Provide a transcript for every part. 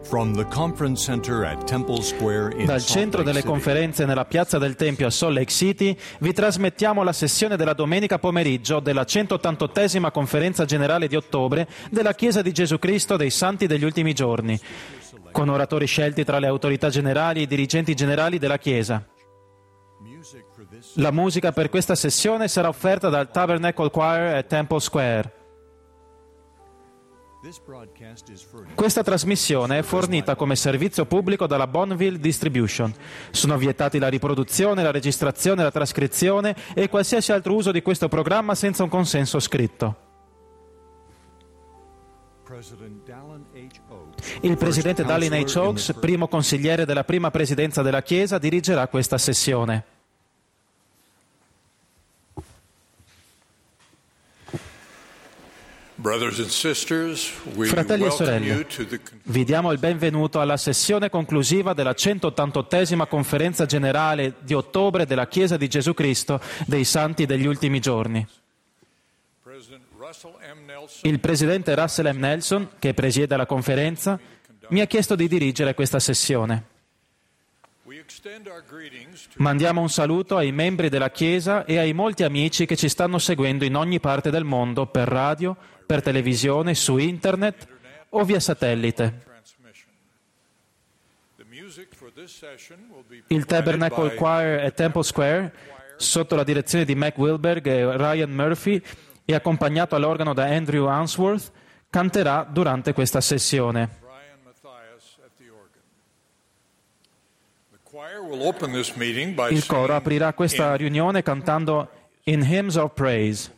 Dal centro delle conferenze nella piazza del Tempio a Salt Lake City vi trasmettiamo la sessione della domenica pomeriggio della 188esima conferenza generale di ottobre della Chiesa di Gesù Cristo dei Santi degli Ultimi Giorni, con oratori scelti tra le autorità generali e i dirigenti generali della Chiesa. La musica per questa sessione sarà offerta dal Tabernacle Choir a Temple Square. Questa trasmissione è fornita come servizio pubblico dalla Bonneville Distribution. Sono vietati la riproduzione, la registrazione, la trascrizione e qualsiasi altro uso di questo programma senza un consenso scritto. Il presidente Dallin H. Oaks, primo consigliere della prima presidenza della Chiesa, dirigerà questa sessione. Fratelli e sorelle, vi diamo il benvenuto alla sessione conclusiva della 188esima conferenza generale di ottobre della Chiesa di Gesù Cristo dei Santi degli Ultimi Giorni. Il presidente Russell M. Nelson, che presiede la conferenza, mi ha chiesto di dirigere questa sessione. Mandiamo un saluto ai membri della Chiesa e ai molti amici che ci stanno seguendo in ogni parte del mondo per radio, per televisione, su internet o via satellite. Il Tabernacle Choir a Temple Square, sotto la direzione di Mac Wilberg e Ryan Murphy e accompagnato all'organo da Andrew Answorth, canterà durante questa sessione. Il coro aprirà questa riunione cantando In Hymns of Praise.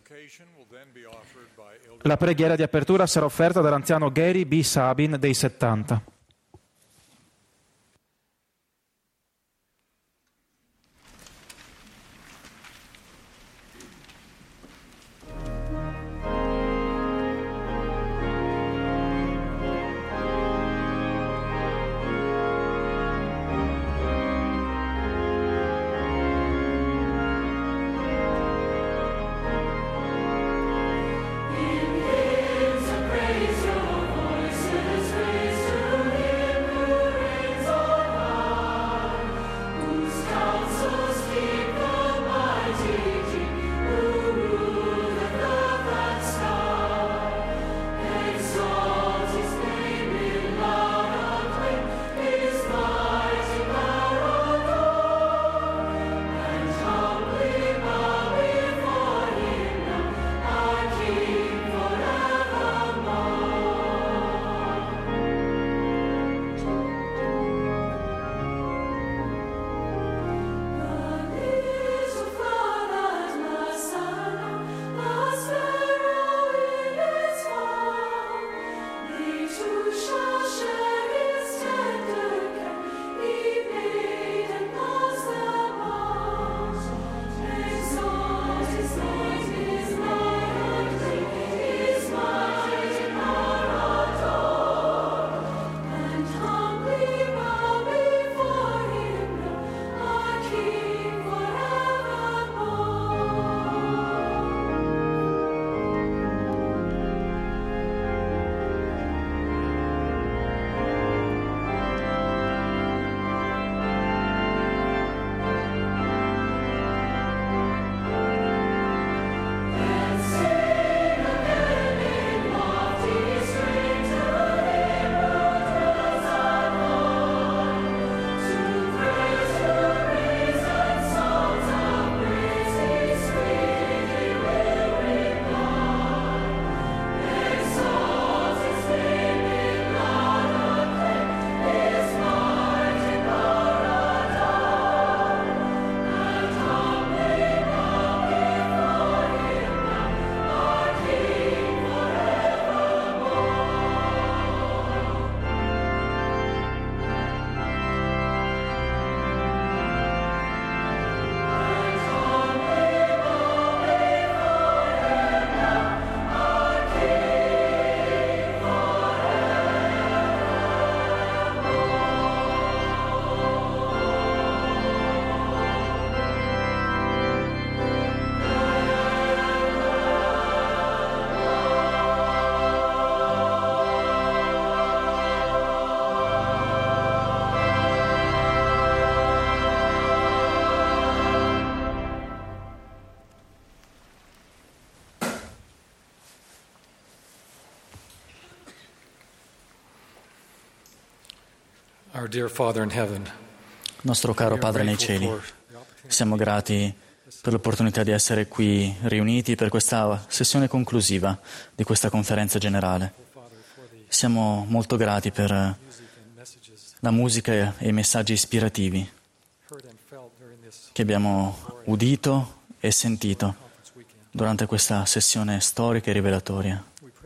La preghiera di apertura sarà offerta dall'anziano Gary B. Sabin dei 70. Praise your voices, raise to Our dear Father in heaven, Nostro caro Padre nei cieli, siamo grati per l'opportunità di essere qui riuniti per questa sessione conclusiva di questa conferenza generale. Siamo molto grati per la musica e i messaggi ispirativi che abbiamo udito e sentito durante questa sessione storica e rivelatoria.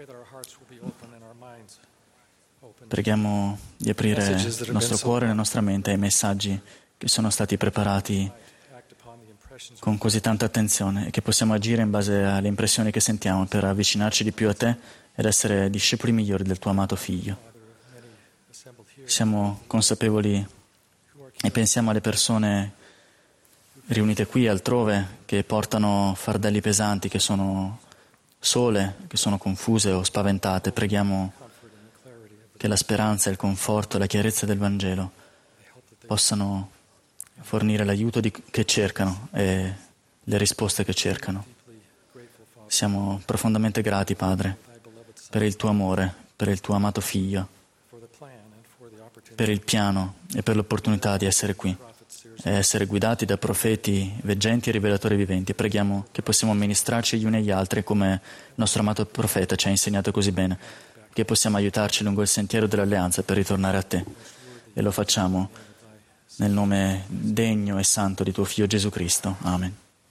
Preghiamo di aprire il nostro cuore e la nostra mente ai messaggi che sono stati preparati con così tanta attenzione e che possiamo agire in base alle impressioni che sentiamo per avvicinarci di più a te ed essere discepoli migliori del tuo amato Figlio. Siamo consapevoli e pensiamo alle persone riunite qui e altrove che portano fardelli pesanti, che sono sole, che sono confuse o spaventate. Preghiamo che la speranza, il conforto e la chiarezza del Vangelo possano fornire l'aiuto che cercano e le risposte che cercano. Siamo profondamente grati, Padre, per il tuo amore, per il tuo amato Figlio, per il piano e per l'opportunità di essere qui e essere guidati da profeti veggenti e rivelatori viventi. Preghiamo che possiamo amministrarci gli uni agli altri come il nostro amato profeta ci ha insegnato così bene, che possiamo aiutarci lungo il sentiero dell'alleanza per ritornare a te. E lo facciamo nel nome degno e santo di tuo Figlio Gesù Cristo. Amen.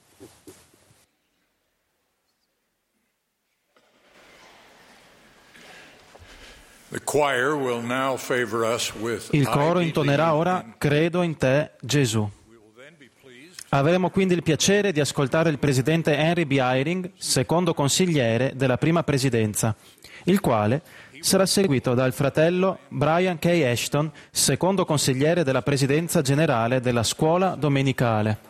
Il coro intonerà ora Credo in te, Gesù. Avremo quindi il piacere di ascoltare il presidente Henry B. Eyring, secondo consigliere della prima presidenza, il quale sarà seguito dal fratello Brian K. Ashton, secondo consigliere della presidenza generale della scuola domenicale.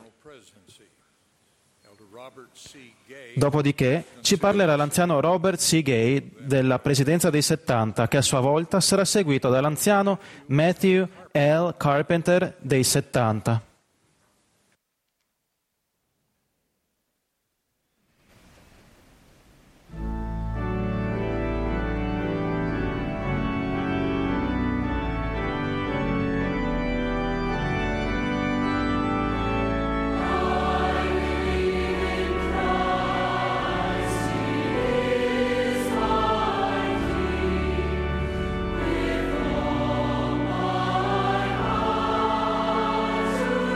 Dopodiché ci parlerà l'anziano Robert C. Gay della presidenza dei 70, che a sua volta sarà seguito dall'anziano Matthew L. Carpenter dei 70. To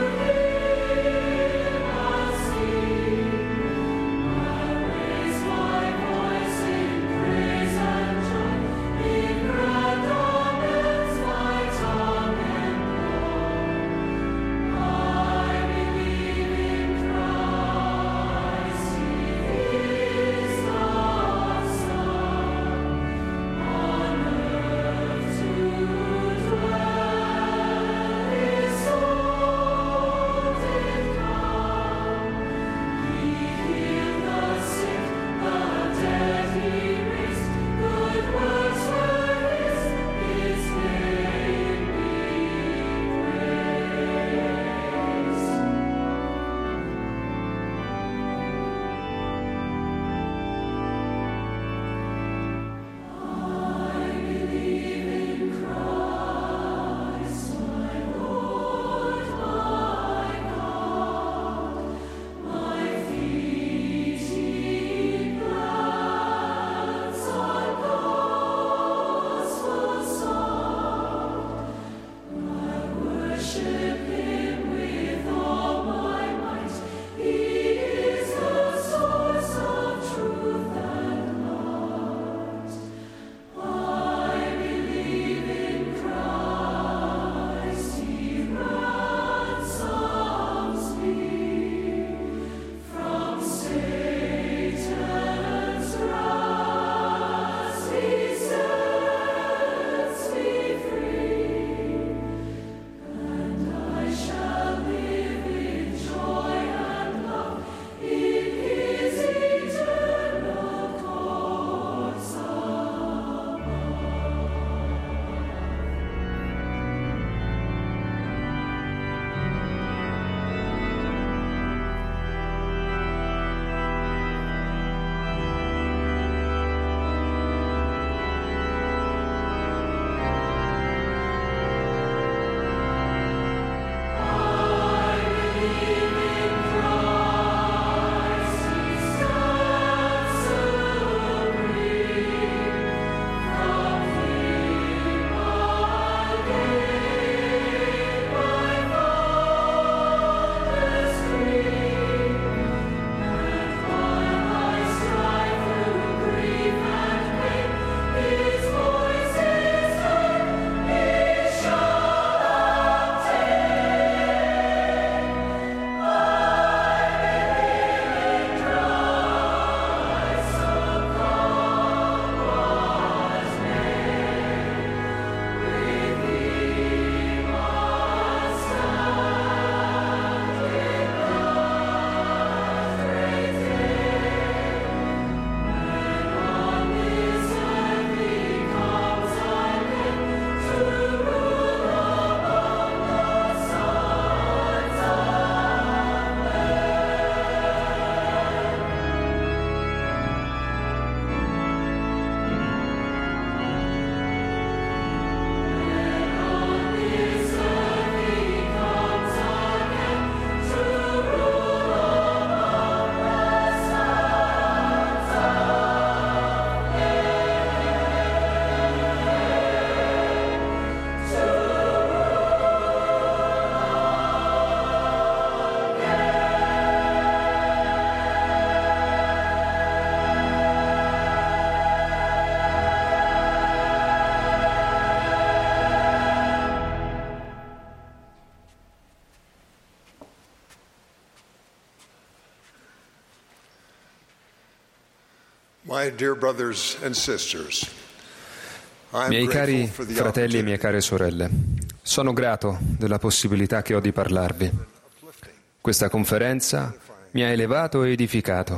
Miei cari fratelli e mie care sorelle, sono grato della possibilità che ho di parlarvi. Questa conferenza mi ha elevato e edificato.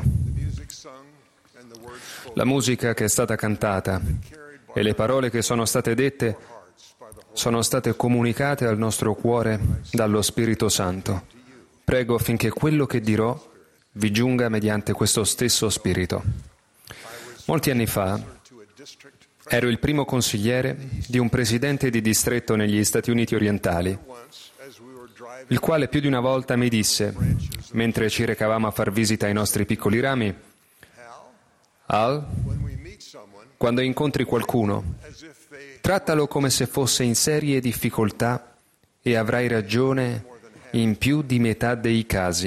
La musica che è stata cantata e le parole che sono state dette sono state comunicate al nostro cuore dallo Spirito Santo. Prego affinché quello che dirò vi giunga mediante questo stesso Spirito. Molti anni fa ero il primo consigliere di un presidente di distretto negli Stati Uniti orientali, il quale più di una volta mi disse, mentre ci recavamo a far visita ai nostri piccoli rami: Al, quando incontri qualcuno, trattalo come se fosse in serie difficoltà e avrai ragione in più di metà dei casi.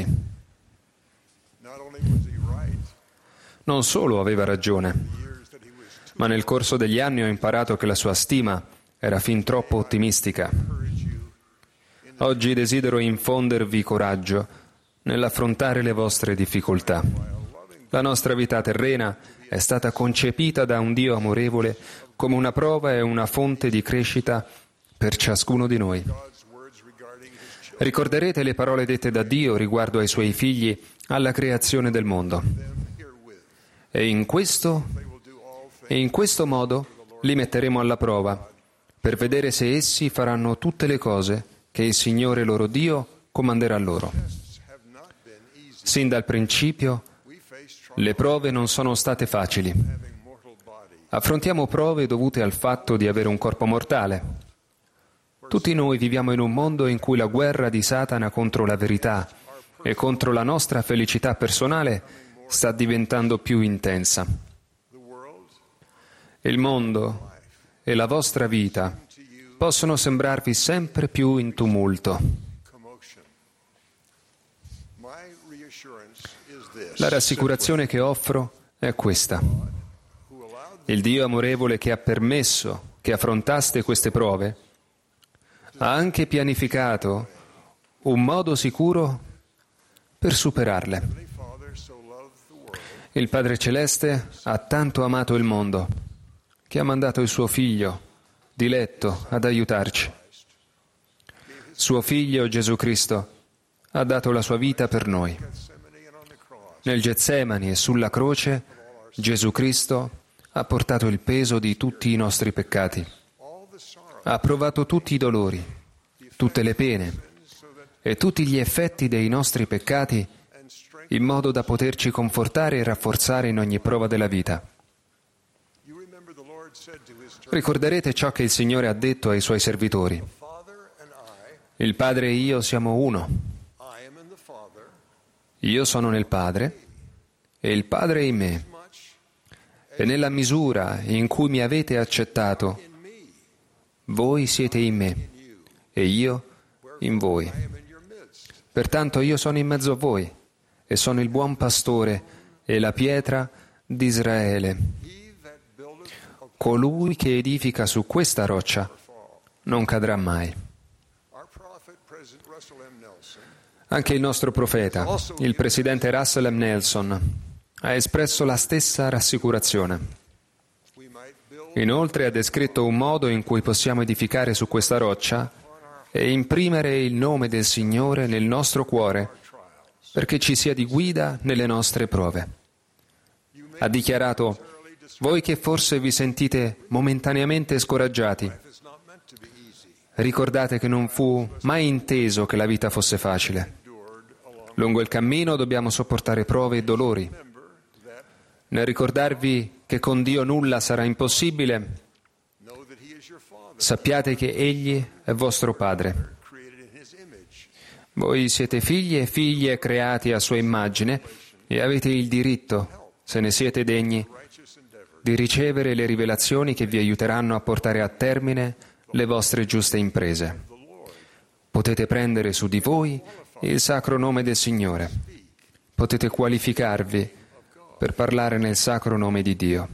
Non solo aveva ragione, ma nel corso degli anni ho imparato che la sua stima era fin troppo ottimistica. Oggi desidero infondervi coraggio nell'affrontare le vostre difficoltà. La nostra vita terrena è stata concepita da un Dio amorevole come una prova e una fonte di crescita per ciascuno di noi. Ricorderete le parole dette da Dio riguardo ai suoi figli alla creazione del mondo. E in questo modo li metteremo alla prova, per vedere se essi faranno tutte le cose che il Signore loro Dio comanderà loro. Sin dal principio, le prove non sono state facili. Affrontiamo prove dovute al fatto di avere un corpo mortale. Tutti noi viviamo in un mondo in cui la guerra di Satana contro la verità e contro la nostra felicità personale sta diventando più intensa. Il mondo e la vostra vita possono sembrarvi sempre più in tumulto. La rassicurazione che offro è questa. Il Dio amorevole che ha permesso che affrontaste queste prove ha anche pianificato un modo sicuro per superarle. Il Padre Celeste ha tanto amato il mondo che ha mandato il suo Figlio, diletto, ad aiutarci. Suo Figlio Gesù Cristo ha dato la sua vita per noi. Nel Getsemani e sulla croce Gesù Cristo ha portato il peso di tutti i nostri peccati. Ha provato tutti i dolori, tutte le pene e tutti gli effetti dei nostri peccati in modo da poterci confortare e rafforzare in ogni prova della vita. Ricorderete ciò che il Signore ha detto ai Suoi servitori. Il Padre e io siamo uno. Io sono nel Padre e il Padre è in me. E nella misura in cui mi avete accettato, voi siete in me e io in voi. Pertanto io sono in mezzo a voi e sono il buon pastore e la pietra di Israele. Colui che edifica su questa roccia non cadrà mai. Anche il nostro profeta, il presidente Russell M. Nelson, ha espresso la stessa rassicurazione. Inoltre ha descritto un modo in cui possiamo edificare su questa roccia e imprimere il nome del Signore nel nostro cuore perché ci sia di guida nelle nostre prove. Ha dichiarato: voi che forse vi sentite momentaneamente scoraggiati, ricordate che non fu mai inteso che la vita fosse facile. Lungo il cammino dobbiamo sopportare prove e dolori. Nel ricordarvi che con Dio nulla sarà impossibile, sappiate che Egli è vostro Padre. Voi siete figli e figlie creati a sua immagine e avete il diritto, se ne siete degni, di ricevere le rivelazioni che vi aiuteranno a portare a termine le vostre giuste imprese. Potete prendere su di voi il sacro nome del Signore. Potete qualificarvi per parlare nel sacro nome di Dio.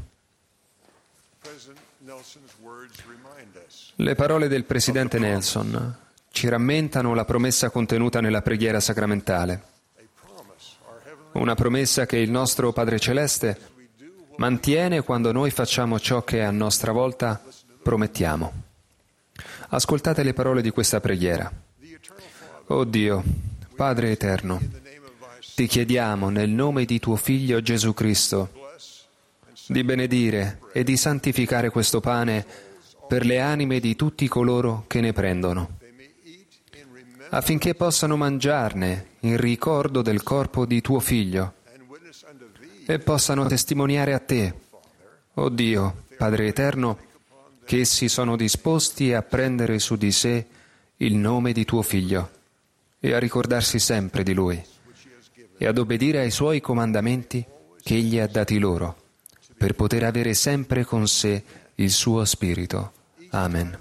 Le parole del presidente Nelson ci rammentano la promessa contenuta nella preghiera sacramentale. Una promessa che il nostro Padre Celeste mantiene quando noi facciamo ciò che a nostra volta promettiamo. Ascoltate le parole di questa preghiera. O Dio, Padre eterno, ti chiediamo nel nome di tuo Figlio Gesù Cristo di benedire e di santificare questo pane per le anime di tutti coloro che ne prendono, affinché possano mangiarne in ricordo del corpo di tuo Figlio e possano testimoniare a te, o Dio, Padre eterno, che essi sono disposti a prendere su di sé il nome di tuo Figlio e a ricordarsi sempre di Lui e ad obbedire ai Suoi comandamenti che Egli ha dati loro, per poter avere sempre con sé il suo Spirito. Amen.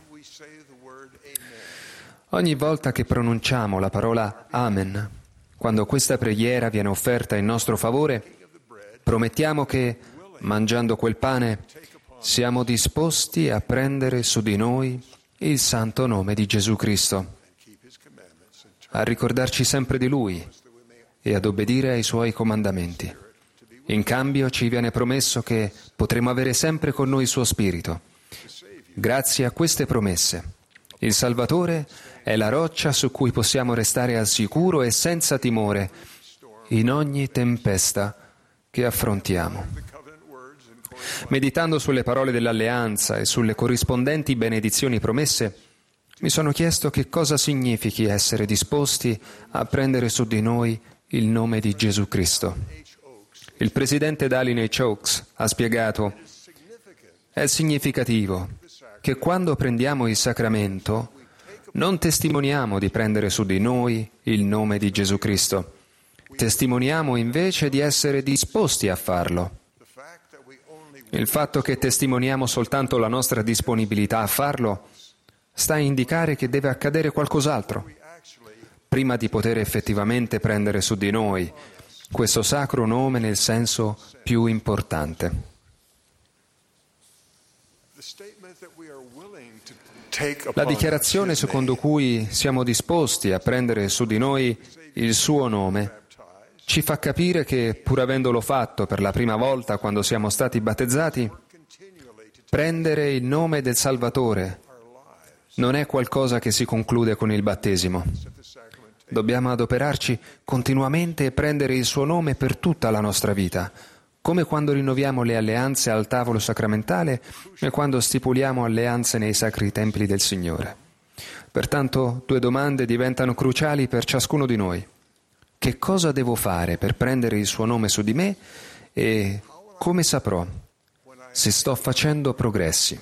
Ogni volta che pronunciamo la parola Amen, quando questa preghiera viene offerta in nostro favore, promettiamo che, mangiando quel pane, siamo disposti a prendere su di noi il santo nome di Gesù Cristo, a ricordarci sempre di Lui e ad obbedire ai Suoi comandamenti. In cambio ci viene promesso che potremo avere sempre con noi il suo Spirito. Grazie a queste promesse, il Salvatore è la roccia su cui possiamo restare al sicuro e senza timore in ogni tempesta che affrontiamo. Meditando sulle parole dell'alleanza e sulle corrispondenti benedizioni promesse, mi sono chiesto che cosa significhi essere disposti a prendere su di noi il nome di Gesù Cristo. Il presidente Dallin H. Oaks ha spiegato: è significativo che quando prendiamo il sacramento non testimoniamo di prendere su di noi il nome di Gesù Cristo, testimoniamo invece di essere disposti a farlo. Il fatto che testimoniamo soltanto la nostra disponibilità a farlo sta a indicare che deve accadere qualcos'altro prima di poter effettivamente prendere su di noi questo sacro nome nel senso più importante. La dichiarazione secondo cui siamo disposti a prendere su di noi il suo nome ci fa capire che, pur avendolo fatto per la prima volta quando siamo stati battezzati, prendere il nome del Salvatore non è qualcosa che si conclude con il battesimo. Dobbiamo adoperarci continuamente e prendere il suo nome per tutta la nostra vita, come quando rinnoviamo le alleanze al tavolo sacramentale e quando stipuliamo alleanze nei sacri templi del Signore. Pertanto, 2 domande diventano cruciali per ciascuno di noi. Che cosa devo fare per prendere il suo nome su di me e come saprò se sto facendo progressi?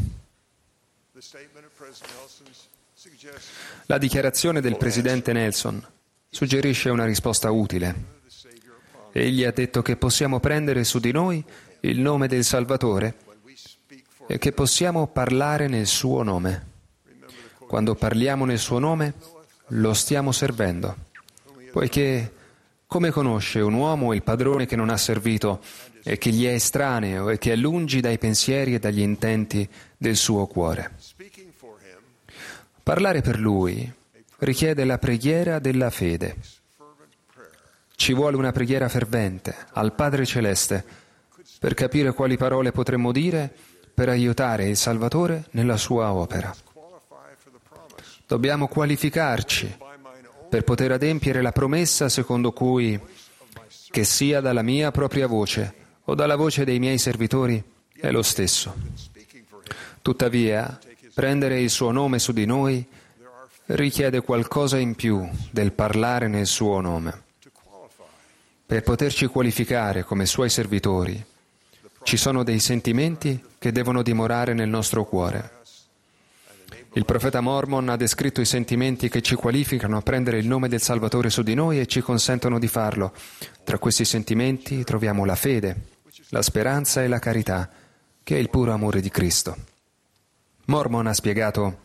La dichiarazione del presidente Nelson suggerisce una risposta utile. Egli ha detto che possiamo prendere su di noi il nome del Salvatore e che possiamo parlare nel suo nome. Quando parliamo nel suo nome, lo stiamo servendo, poiché come conosce un uomo il padrone che non ha servito e che gli è estraneo e che è lungi dai pensieri e dagli intenti del suo cuore? Parlare per lui richiede la preghiera della fede. Ci vuole una preghiera fervente al Padre Celeste per capire quali parole potremmo dire per aiutare il Salvatore nella sua opera. Dobbiamo qualificarci per poter adempiere la promessa secondo cui, che sia dalla mia propria voce o dalla voce dei miei servitori, è lo stesso. Tuttavia, prendere il suo nome su di noi richiede qualcosa in più del parlare nel suo nome. Per poterci qualificare come suoi servitori, ci sono dei sentimenti che devono dimorare nel nostro cuore. Il profeta Mormon ha descritto i sentimenti che ci qualificano a prendere il nome del Salvatore su di noi e ci consentono di farlo. Tra questi sentimenti troviamo la fede, la speranza e la carità, che è il puro amore di Cristo. Mormon ha spiegato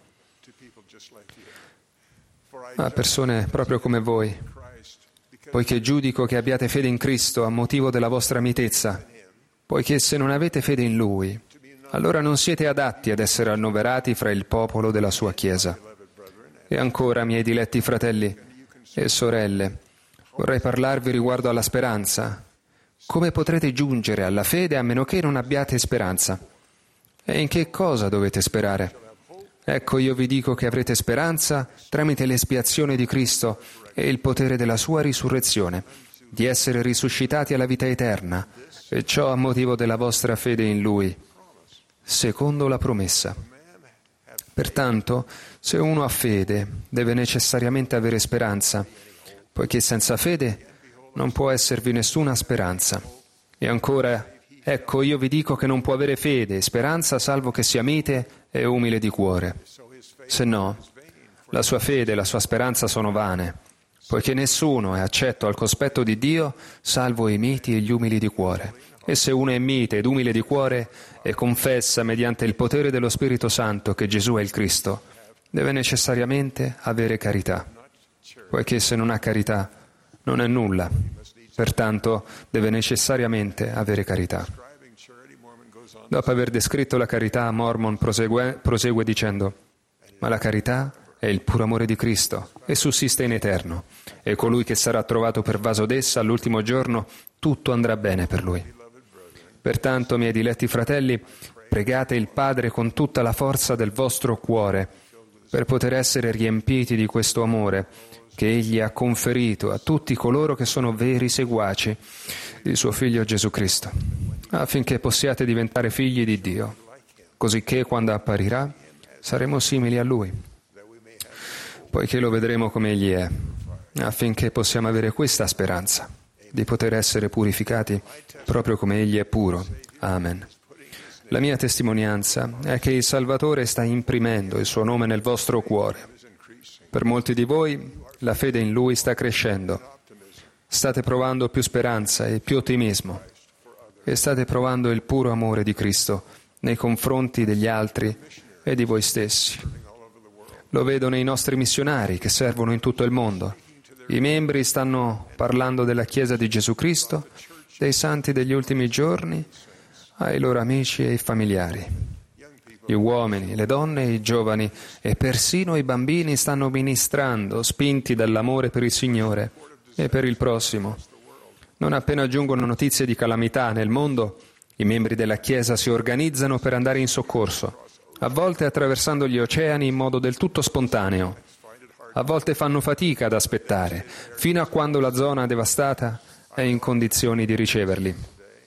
a persone proprio come voi: poiché giudico che abbiate fede in Cristo a motivo della vostra mitezza, poiché se non avete fede in Lui, allora non siete adatti ad essere annoverati fra il popolo della sua Chiesa. E ancora, miei diletti fratelli e sorelle, vorrei parlarvi riguardo alla speranza, come potrete giungere alla fede a meno che non abbiate speranza? E in che cosa dovete sperare? Ecco, io vi dico che avrete speranza tramite l'espiazione di Cristo e il potere della sua risurrezione, di essere risuscitati alla vita eterna, e ciò a motivo della vostra fede in Lui, secondo la promessa. Pertanto, se uno ha fede, deve necessariamente avere speranza, poiché senza fede non può esservi nessuna speranza. E ancora, ecco, io vi dico che non può avere fede e speranza salvo che sia mite e umile di cuore. Se no, la sua fede e la sua speranza sono vane, poiché nessuno è accetto al cospetto di Dio salvo i miti e gli umili di cuore. E se uno è mite ed umile di cuore e confessa mediante il potere dello Spirito Santo che Gesù è il Cristo, deve necessariamente avere carità, poiché se non ha carità non è nulla. Pertanto deve necessariamente avere carità. Dopo aver descritto la carità, Mormon prosegue dicendo: ma la carità è il puro amore di Cristo e sussiste in eterno, e colui che sarà trovato pervaso d'essa all'ultimo giorno, tutto andrà bene per lui. Pertanto, miei diletti fratelli, pregate il Padre con tutta la forza del vostro cuore, per poter essere riempiti di questo amore che Egli ha conferito a tutti coloro che sono veri seguaci di suo Figlio Gesù Cristo, affinché possiate diventare figli di Dio, cosicché quando apparirà saremo simili a Lui, poiché lo vedremo come Egli è, affinché possiamo avere questa speranza di poter essere purificati proprio come Egli è puro. Amen. La mia testimonianza è che il Salvatore sta imprimendo il suo nome nel vostro cuore. Per molti di voi la fede in Lui sta crescendo. State provando più speranza e più ottimismo e state provando il puro amore di Cristo nei confronti degli altri e di voi stessi. Lo vedo nei nostri missionari che servono in tutto il mondo. I membri stanno parlando della Chiesa di Gesù Cristo, dei santi degli ultimi giorni, ai loro amici e ai familiari. Gli uomini, le donne e i giovani e persino i bambini stanno ministrando, spinti dall'amore per il Signore e per il prossimo. Non appena giungono notizie di calamità nel mondo, i membri della Chiesa si organizzano per andare in soccorso, a volte attraversando gli oceani in modo del tutto spontaneo. A volte fanno fatica ad aspettare, fino a quando la zona devastata è in condizioni di riceverli.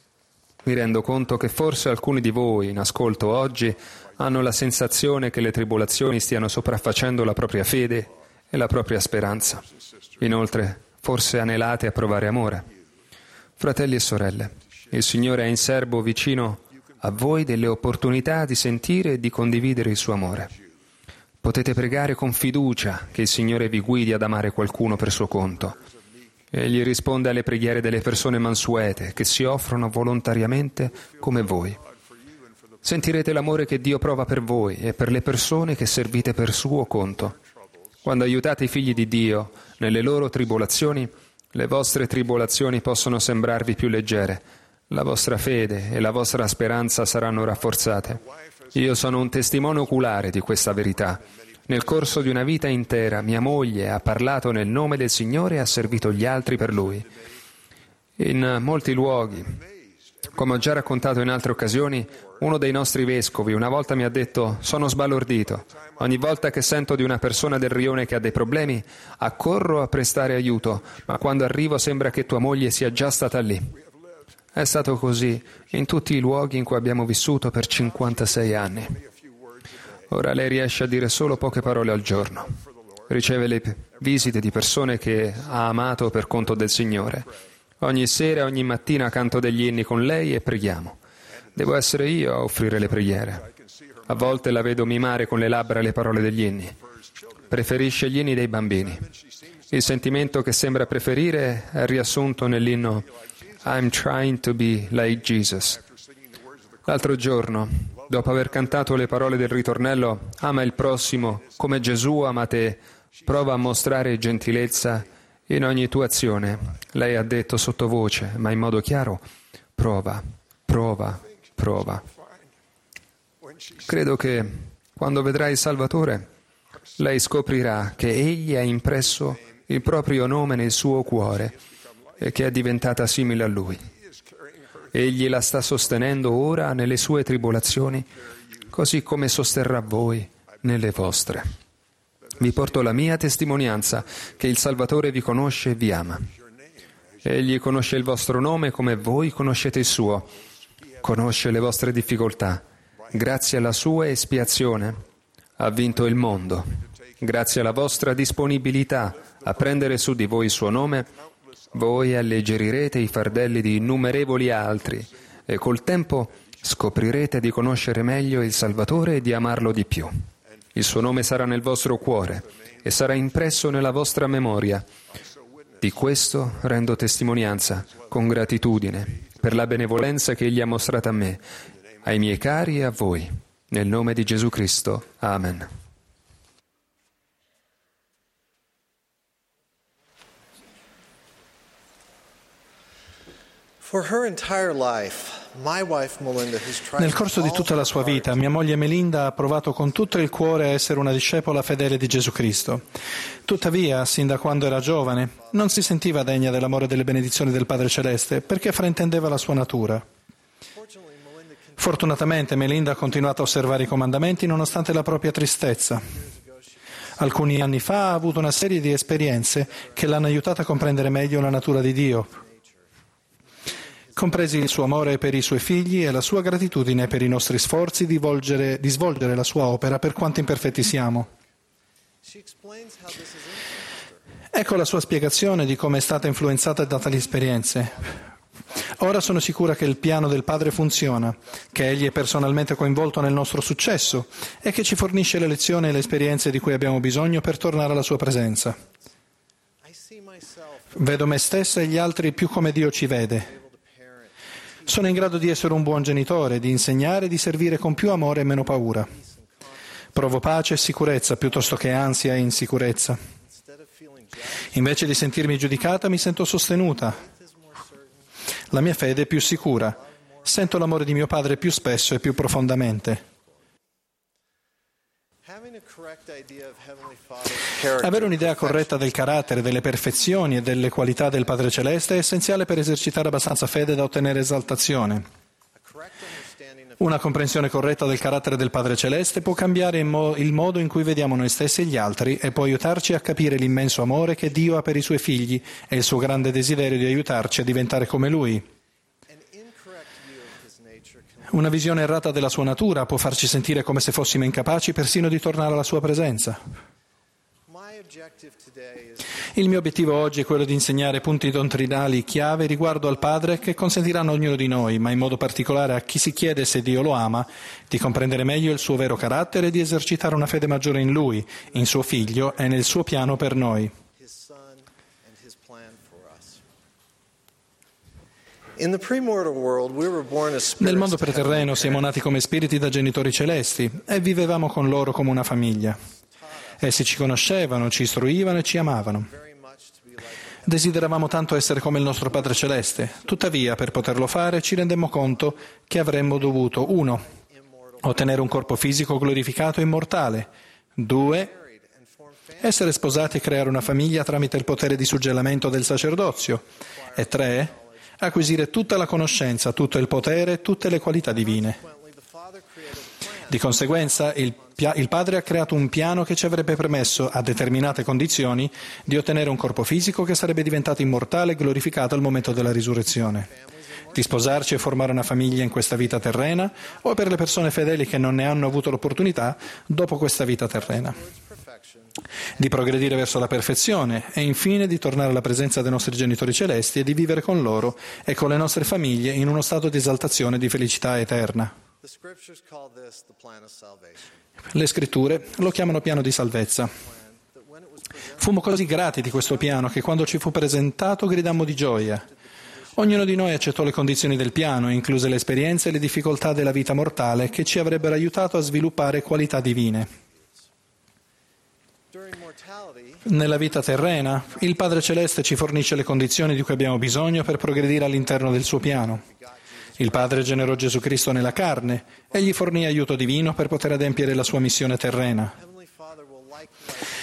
Mi rendo conto che forse alcuni di voi, in ascolto oggi, hanno la sensazione che le tribolazioni stiano sopraffacendo la propria fede e la propria speranza. Inoltre, forse anelate a provare amore. Fratelli e sorelle, il Signore ha in serbo vicino a voi delle opportunità di sentire e di condividere il suo amore. Potete pregare con fiducia che il Signore vi guidi ad amare qualcuno per suo conto. Egli risponde alle preghiere delle persone mansuete che si offrono volontariamente come voi. Sentirete l'amore che Dio prova per voi e per le persone che servite per suo conto. Quando aiutate i figli di Dio nelle loro tribolazioni, le vostre tribolazioni possono sembrarvi più leggere. La vostra fede e la vostra speranza saranno rafforzate. Io sono un testimone oculare di questa verità. Nel corso di una vita intera mia moglie ha parlato nel nome del Signore e ha servito gli altri per Lui. In molti luoghi, come ho già raccontato in altre occasioni, uno dei nostri vescovi una volta mi ha detto: sono sbalordito. Ogni volta che sento di una persona del rione che ha dei problemi, accorro a prestare aiuto, ma quando arrivo sembra che tua moglie sia già stata lì. È stato così in tutti i luoghi in cui abbiamo vissuto per 56 anni. Ora lei riesce a dire solo poche parole al giorno. Riceve le visite di persone che ha amato per conto del Signore. Ogni sera e ogni mattina canto degli inni con lei e preghiamo. Devo essere io a offrire le preghiere. A volte la vedo mimare con le labbra le parole degli inni. Preferisce gli inni dei bambini. Il sentimento che sembra preferire è riassunto nell'inno I'm trying to be like Jesus. L'altro giorno, dopo aver cantato le parole del ritornello ama il prossimo come Gesù ama te, prova a mostrare gentilezza in ogni tua azione, lei ha detto sottovoce, ma in modo chiaro: prova, prova, prova. Credo che quando vedrà il Salvatore, lei scoprirà che Egli ha impresso il proprio nome nel suo cuore e che è diventata simile a Lui. Egli la sta sostenendo ora nelle sue tribolazioni, così come sosterrà voi nelle vostre. Vi porto la mia testimonianza che il Salvatore vi conosce e vi ama. Egli conosce il vostro nome come voi conoscete il suo. Conosce le vostre difficoltà. Grazie alla sua espiazione ha vinto il mondo. Grazie alla vostra disponibilità a prendere su di voi il suo nome, voi alleggerirete i fardelli di innumerevoli altri e col tempo scoprirete di conoscere meglio il Salvatore e di amarlo di più. Il suo nome sarà nel vostro cuore e sarà impresso nella vostra memoria. Di questo rendo testimonianza con gratitudine per la benevolenza che Egli ha mostrata a me, ai miei cari e a voi. Nel nome di Gesù Cristo. Amen. Nel corso di tutta la sua vita, mia moglie Melinda ha provato con tutto il cuore a essere una discepola fedele di Gesù Cristo. Tuttavia, sin da quando era giovane, non si sentiva degna dell'amore e delle benedizioni del Padre Celeste perché fraintendeva la sua natura. Fortunatamente, Melinda ha continuato a osservare i comandamenti nonostante la propria tristezza. Alcuni anni fa ha avuto una serie di esperienze che l'hanno aiutata a comprendere meglio la natura di Dio, compresi il suo amore per i suoi figli e la sua gratitudine per i nostri sforzi di svolgere la sua opera per quanto imperfetti siamo. Ecco la sua spiegazione di come è stata influenzata da tali esperienze. Ora sono sicura che il piano del Padre funziona, che Egli è personalmente coinvolto nel nostro successo e che ci fornisce le lezioni e le esperienze di cui abbiamo bisogno per tornare alla sua presenza. Vedo me stessa e gli altri più come Dio ci vede. Sono in grado di essere un buon genitore, di insegnare e di servire con più amore e meno paura. Provo pace e sicurezza piuttosto che ansia e insicurezza. Invece di sentirmi giudicata, mi sento sostenuta. La mia fede è più sicura. Sento l'amore di mio Padre più spesso e più profondamente. Avere un'idea corretta del carattere, delle perfezioni e delle qualità del Padre Celeste è essenziale per esercitare abbastanza fede da ottenere esaltazione. Una comprensione corretta del carattere del Padre Celeste può cambiare il modo in cui vediamo noi stessi e gli altri e può aiutarci a capire l'immenso amore che Dio ha per i Suoi figli e il suo grande desiderio di aiutarci a diventare come Lui. Una visione errata della sua natura può farci sentire come se fossimo incapaci persino di tornare alla sua presenza. Il mio obiettivo oggi è quello di insegnare punti dottrinali chiave riguardo al Padre che consentiranno a ognuno di noi, ma in modo particolare a chi si chiede se Dio lo ama, di comprendere meglio il suo vero carattere e di esercitare una fede maggiore in Lui, in suo Figlio e nel suo piano per noi. Nel mondo preterreno siamo nati come spiriti da genitori celesti e vivevamo con loro come una famiglia. Essi ci conoscevano, ci istruivano e ci amavano. Desideravamo tanto essere come il nostro Padre Celeste, tuttavia per poterlo fare ci rendemmo conto che avremmo dovuto 1. Ottenere un corpo fisico glorificato e immortale, 2. Essere sposati e creare una famiglia tramite il potere di suggellamento del sacerdozio e 3. Acquisire tutta la conoscenza, tutto il potere e tutte le qualità divine. Di conseguenza, il Padre ha creato un piano che ci avrebbe permesso, a determinate condizioni, di ottenere un corpo fisico che sarebbe diventato immortale e glorificato al momento della risurrezione. Di sposarci e formare una famiglia in questa vita terrena, o per le persone fedeli che non ne hanno avuto l'opportunità, dopo questa vita terrena. Di progredire verso la perfezione e infine di tornare alla presenza dei nostri genitori celesti e di vivere con loro e con le nostre famiglie in uno stato di esaltazione e di felicità eterna. Le scritture lo chiamano piano di salvezza. Fummo così grati di questo piano che quando ci fu presentato gridammo di gioia. Ognuno di noi accettò le condizioni del piano, incluse le esperienze e le difficoltà della vita mortale che ci avrebbero aiutato a sviluppare qualità divine. Nella vita terrena, il Padre Celeste ci fornisce le condizioni di cui abbiamo bisogno per progredire all'interno del suo piano. Il Padre generò Gesù Cristo nella carne e gli fornì aiuto divino per poter adempiere la sua missione terrena.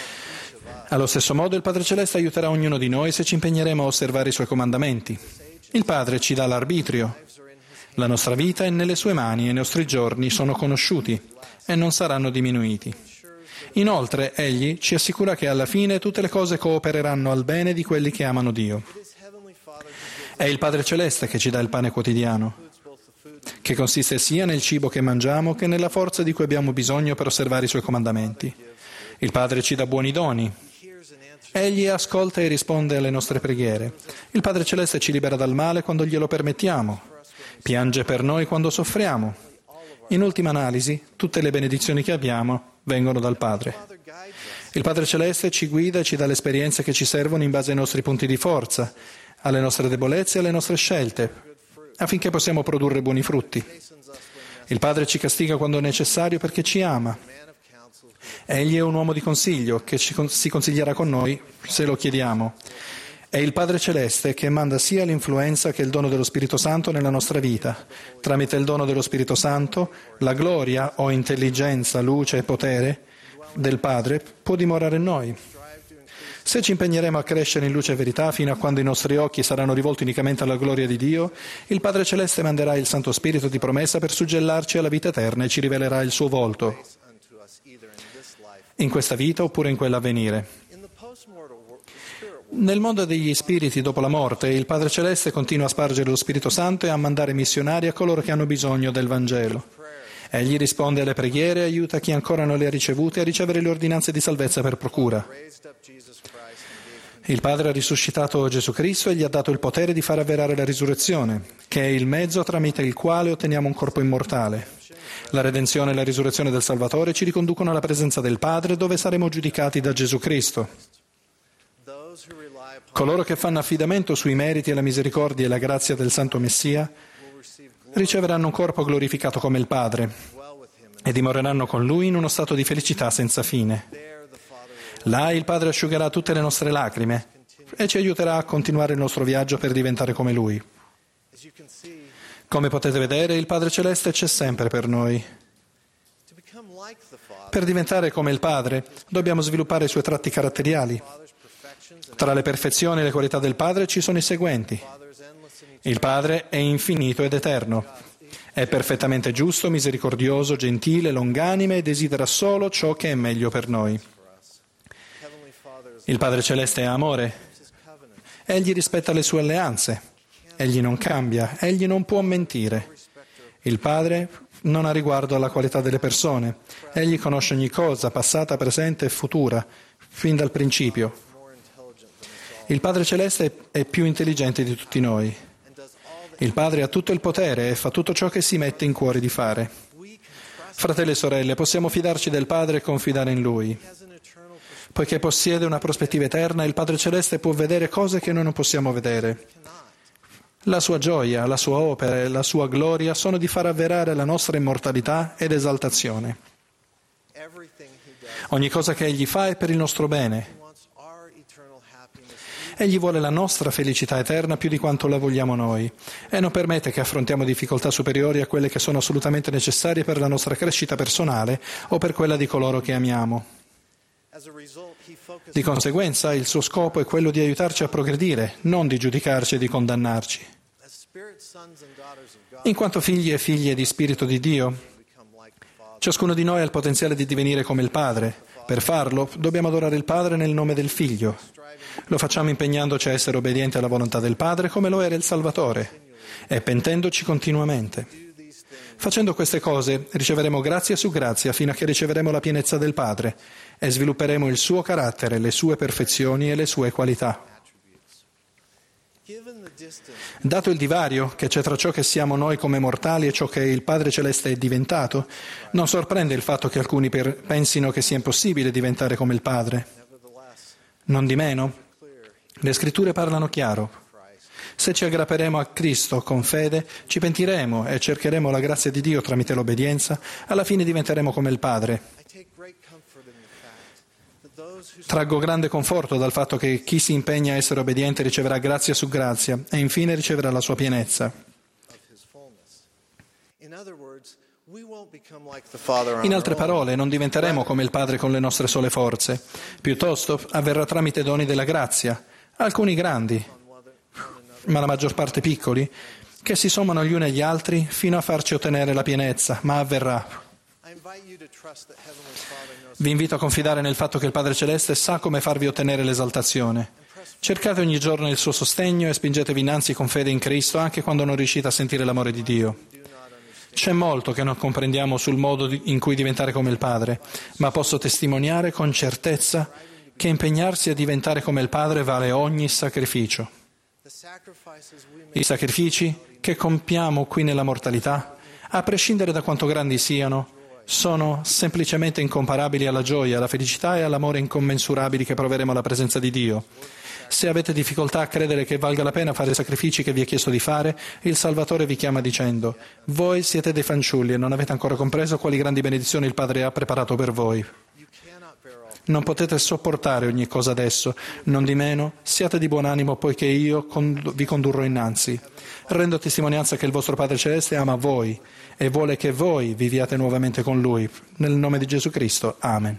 Allo stesso modo il Padre Celeste aiuterà ognuno di noi se ci impegneremo a osservare i suoi comandamenti. Il Padre ci dà l'arbitrio. La nostra vita è nelle sue mani e i nostri giorni sono conosciuti e non saranno diminuiti. Inoltre, Egli ci assicura che alla fine tutte le cose coopereranno al bene di quelli che amano Dio. È il Padre Celeste che ci dà il pane quotidiano, che consiste sia nel cibo che mangiamo che nella forza di cui abbiamo bisogno per osservare i Suoi comandamenti. Il Padre ci dà buoni doni. Egli ascolta e risponde alle nostre preghiere. Il Padre Celeste ci libera dal male quando glielo permettiamo. Piange per noi quando soffriamo. In ultima analisi, tutte le benedizioni che abbiamo vengono dal Padre. Il Padre Celeste ci guida e ci dà le esperienze che ci servono in base ai nostri punti di forza, alle nostre debolezze e alle nostre scelte, affinché possiamo produrre buoni frutti. Il Padre ci castiga quando è necessario perché ci ama. Egli è un uomo di consiglio che si consiglierà con noi se lo chiediamo. È il Padre Celeste che manda sia l'influenza che il dono dello Spirito Santo nella nostra vita. Tramite il dono dello Spirito Santo, la gloria o intelligenza, luce e potere del Padre può dimorare in noi. Se ci impegneremo a crescere in luce e verità fino a quando i nostri occhi saranno rivolti unicamente alla gloria di Dio, il Padre Celeste manderà il Santo Spirito di promessa per suggellarci alla vita eterna e ci rivelerà il suo volto, in questa vita oppure in quella a venire. Nel mondo degli spiriti dopo la morte, il Padre Celeste continua a spargere lo Spirito Santo e a mandare missionari a coloro che hanno bisogno del Vangelo. Egli risponde alle preghiere e aiuta chi ancora non le ha ricevute a ricevere le ordinanze di salvezza per procura. Il Padre ha risuscitato Gesù Cristo e gli ha dato il potere di far avverare la risurrezione, che è il mezzo tramite il quale otteniamo un corpo immortale. La redenzione e la risurrezione del Salvatore ci riconducono alla presenza del Padre, dove saremo giudicati da Gesù Cristo. Coloro che fanno affidamento sui meriti e la misericordia e la grazia del Santo Messia riceveranno un corpo glorificato come il Padre e dimoreranno con Lui in uno stato di felicità senza fine. Là il Padre asciugherà tutte le nostre lacrime e ci aiuterà a continuare il nostro viaggio per diventare come Lui. Come potete vedere, il Padre Celeste c'è sempre per noi. Per diventare come il Padre, dobbiamo sviluppare i Suoi tratti caratteriali. Tra le perfezioni e le qualità del Padre ci sono i seguenti. Il Padre è infinito ed eterno. È perfettamente giusto, misericordioso, gentile, longanime e desidera solo ciò che è meglio per noi. Il Padre Celeste è amore. Egli rispetta le sue alleanze. Egli non cambia. Egli non può mentire. Il Padre non ha riguardo alla qualità delle persone. Egli conosce ogni cosa, passata, presente e futura, fin dal principio. Il Padre Celeste è più intelligente di tutti noi. Il Padre ha tutto il potere e fa tutto ciò che si mette in cuore di fare. Fratelli e sorelle, possiamo fidarci del Padre e confidare in Lui. Poiché possiede una prospettiva eterna, il Padre Celeste può vedere cose che noi non possiamo vedere. La sua gioia, la sua opera e la sua gloria sono di far avverare la nostra immortalità ed esaltazione. Ogni cosa che Egli fa è per il nostro bene. Egli vuole la nostra felicità eterna più di quanto la vogliamo noi e non permette che affrontiamo difficoltà superiori a quelle che sono assolutamente necessarie per la nostra crescita personale o per quella di coloro che amiamo. Di conseguenza, il suo scopo è quello di aiutarci a progredire, non di giudicarci e di condannarci. In quanto figli e figlie di Spirito di Dio, ciascuno di noi ha il potenziale di divenire come il Padre. Per farlo, dobbiamo adorare il Padre nel nome del Figlio. Lo facciamo impegnandoci a essere obbedienti alla volontà del Padre come lo era il Salvatore e pentendoci continuamente. Facendo queste cose riceveremo grazia su grazia fino a che riceveremo la pienezza del Padre e svilupperemo il suo carattere, le sue perfezioni e le sue qualità. Dato il divario che c'è tra ciò che siamo noi come mortali e ciò che il Padre Celeste è diventato, non sorprende il fatto che alcuni pensino che sia impossibile diventare come il Padre. Non di meno, le Scritture parlano chiaro. Se ci aggrapperemo a Cristo con fede, ci pentiremo e cercheremo la grazia di Dio tramite l'obbedienza, alla fine diventeremo come il Padre. Traggo grande conforto dal fatto che chi si impegna a essere obbediente riceverà grazia su grazia e infine riceverà la sua pienezza. In altre parole, non diventeremo come il Padre con le nostre sole forze, piuttosto avverrà tramite doni della grazia, alcuni grandi, ma la maggior parte piccoli, che si sommano gli uni agli altri fino a farci ottenere la pienezza, ma avverrà. Vi invito a confidare nel fatto che il Padre Celeste sa come farvi ottenere l'esaltazione. Cercate ogni giorno il suo sostegno e spingetevi innanzi con fede in Cristo anche quando non riuscite a sentire l'amore di Dio. C'è molto che non comprendiamo sul modo in cui diventare come il Padre, ma posso testimoniare con certezza che impegnarsi a diventare come il Padre vale ogni sacrificio. I sacrifici che compiamo qui nella mortalità, a prescindere da quanto grandi siano, sono semplicemente incomparabili alla gioia, alla felicità e all'amore incommensurabili che proveremo alla presenza di Dio. Se avete difficoltà a credere che valga la pena fare i sacrifici che vi è chiesto di fare, il Salvatore vi chiama dicendo: voi siete dei fanciulli e non avete ancora compreso quali grandi benedizioni il Padre ha preparato per voi. Non potete sopportare ogni cosa adesso, non di meno siate di buon animo poiché io vi condurrò innanzi. Rendo testimonianza che il vostro Padre Celeste ama voi e vuole che voi viviate nuovamente con Lui. Nel nome di Gesù Cristo. Amen.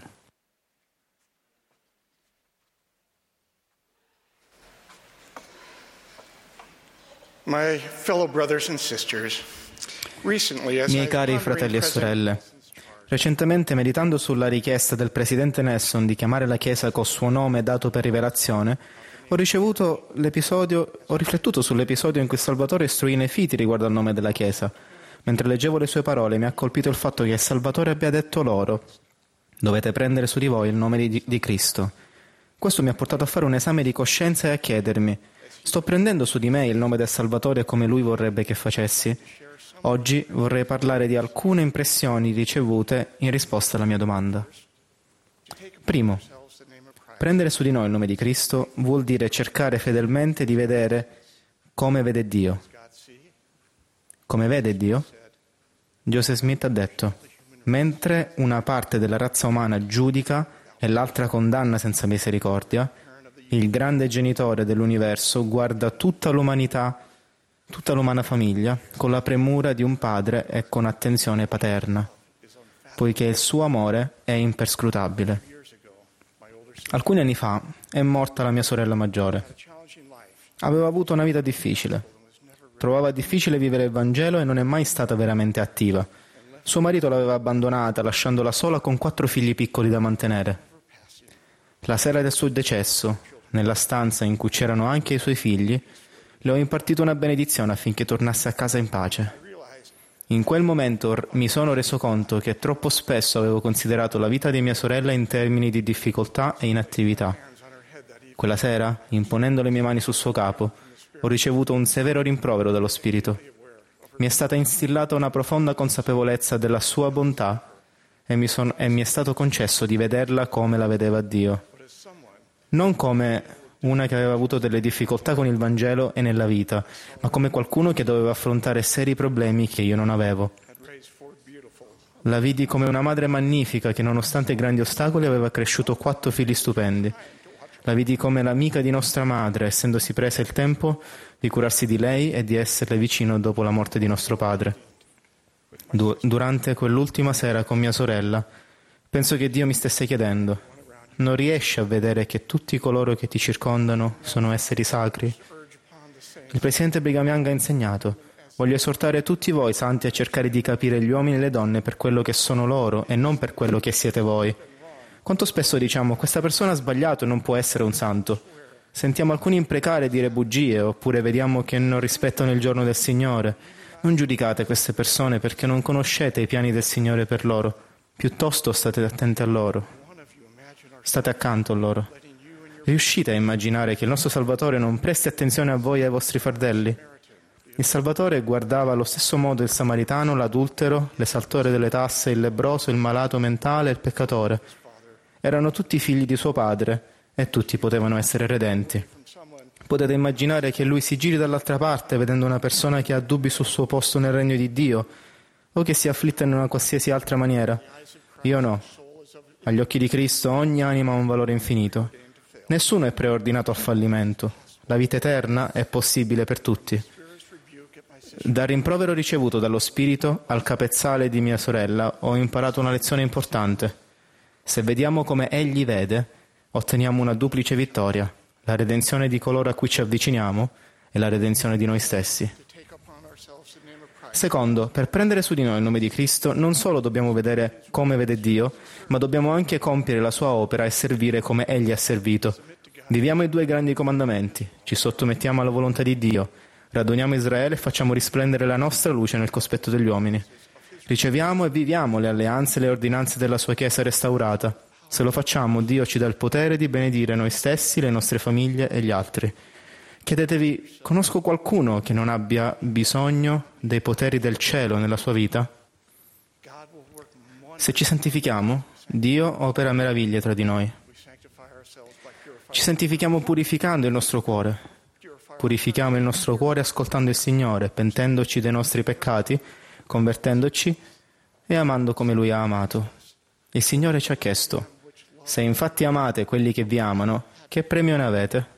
Miei cari fratelli e sorelle, recentemente meditando sulla richiesta del presidente Nelson di chiamare la Chiesa col suo nome dato per rivelazione, ho riflettuto sull'episodio in cui Salvatore istruì i Nefiti riguardo al nome della Chiesa. Mentre leggevo le sue parole mi ha colpito il fatto che Salvatore abbia detto loro: dovete prendere su di voi il nome di Cristo. Questo mi ha portato a fare un esame di coscienza e a chiedermi: sto prendendo su di me il nome del Salvatore come Lui vorrebbe che facessi? Oggi vorrei parlare di alcune impressioni ricevute in risposta alla mia domanda. Primo, prendere su di noi il nome di Cristo vuol dire cercare fedelmente di vedere come vede Dio. Come vede Dio? Joseph Smith ha detto: mentre una parte della razza umana giudica e l'altra condanna senza misericordia, il grande genitore dell'universo guarda tutta l'umanità, tutta l'umana famiglia, con la premura di un padre e con attenzione paterna, poiché il suo amore è imperscrutabile. Alcuni anni fa è morta la mia sorella maggiore. Aveva avuto una vita difficile. Trovava difficile vivere il Vangelo e non è mai stata veramente attiva. Suo marito l'aveva abbandonata, lasciandola sola con 4 figli piccoli da mantenere. La sera del suo decesso, nella stanza in cui c'erano anche i suoi figli, le ho impartito una benedizione affinché tornasse a casa in pace. In quel momento mi sono reso conto che troppo spesso avevo considerato la vita di mia sorella in termini di difficoltà e inattività. Quella sera, imponendo le mie mani sul suo capo, ho ricevuto un severo rimprovero dallo Spirito. Mi è stata instillata una profonda consapevolezza della sua bontà e mi è stato concesso di vederla come la vedeva Dio. Non come una che aveva avuto delle difficoltà con il Vangelo e nella vita, ma come qualcuno che doveva affrontare seri problemi che io non avevo. La vidi come una madre magnifica che, nonostante i grandi ostacoli, aveva cresciuto 4 figli stupendi. La vidi come l'amica di nostra madre, essendosi presa il tempo di curarsi di lei e di esserle vicino dopo la morte di nostro padre. Durante quell'ultima sera con mia sorella, penso che Dio mi stesse chiedendo: non riesci a vedere che tutti coloro che ti circondano sono esseri sacri? Il presidente Brigham Young ha insegnato: voglio esortare tutti voi santi a cercare di capire gli uomini e le donne per quello che sono loro e non per quello che siete voi. Quanto spesso diciamo: questa persona ha sbagliato e non può essere un santo. Sentiamo alcuni imprecare e dire bugie, oppure vediamo che non rispettano il giorno del Signore. Non giudicate queste persone perché non conoscete i piani del Signore per loro. Piuttosto state attenti a loro. State accanto a loro. Riuscite a immaginare che il nostro Salvatore non presti attenzione a voi e ai vostri fardelli? Il Salvatore guardava allo stesso modo il samaritano, l'adultero, l'esaltore delle tasse, il lebbroso, il malato mentale e il peccatore. Erano tutti figli di suo padre e tutti potevano essere redenti. Potete immaginare che lui si giri dall'altra parte vedendo una persona che ha dubbi sul suo posto nel regno di Dio o che si afflitta in una qualsiasi altra maniera? Io no. Agli occhi di Cristo ogni anima ha un valore infinito. Nessuno è preordinato al fallimento. La vita eterna è possibile per tutti. Dal rimprovero ricevuto dallo Spirito al capezzale di mia sorella ho imparato una lezione importante. Se vediamo come Egli vede, otteniamo una duplice vittoria: la redenzione di coloro a cui ci avviciniamo, e la redenzione di noi stessi. Secondo, per prendere su di noi il nome di Cristo non solo dobbiamo vedere come vede Dio, ma dobbiamo anche compiere la sua opera e servire come Egli ha servito. Viviamo i 2 grandi comandamenti, ci sottomettiamo alla volontà di Dio, raduniamo Israele e facciamo risplendere la nostra luce nel cospetto degli uomini. Riceviamo e viviamo le alleanze e le ordinanze della sua Chiesa restaurata. Se lo facciamo, Dio ci dà il potere di benedire noi stessi, le nostre famiglie e gli altri. Chiedetevi, conosco qualcuno che non abbia bisogno dei poteri del cielo nella sua vita? Se ci santifichiamo, Dio opera meraviglie tra di noi. Ci santifichiamo purificando il nostro cuore. Purifichiamo il nostro cuore ascoltando il Signore, pentendoci dei nostri peccati, convertendoci e amando come Lui ha amato. Il Signore ci ha chiesto, se infatti amate quelli che vi amano, che premio ne avete?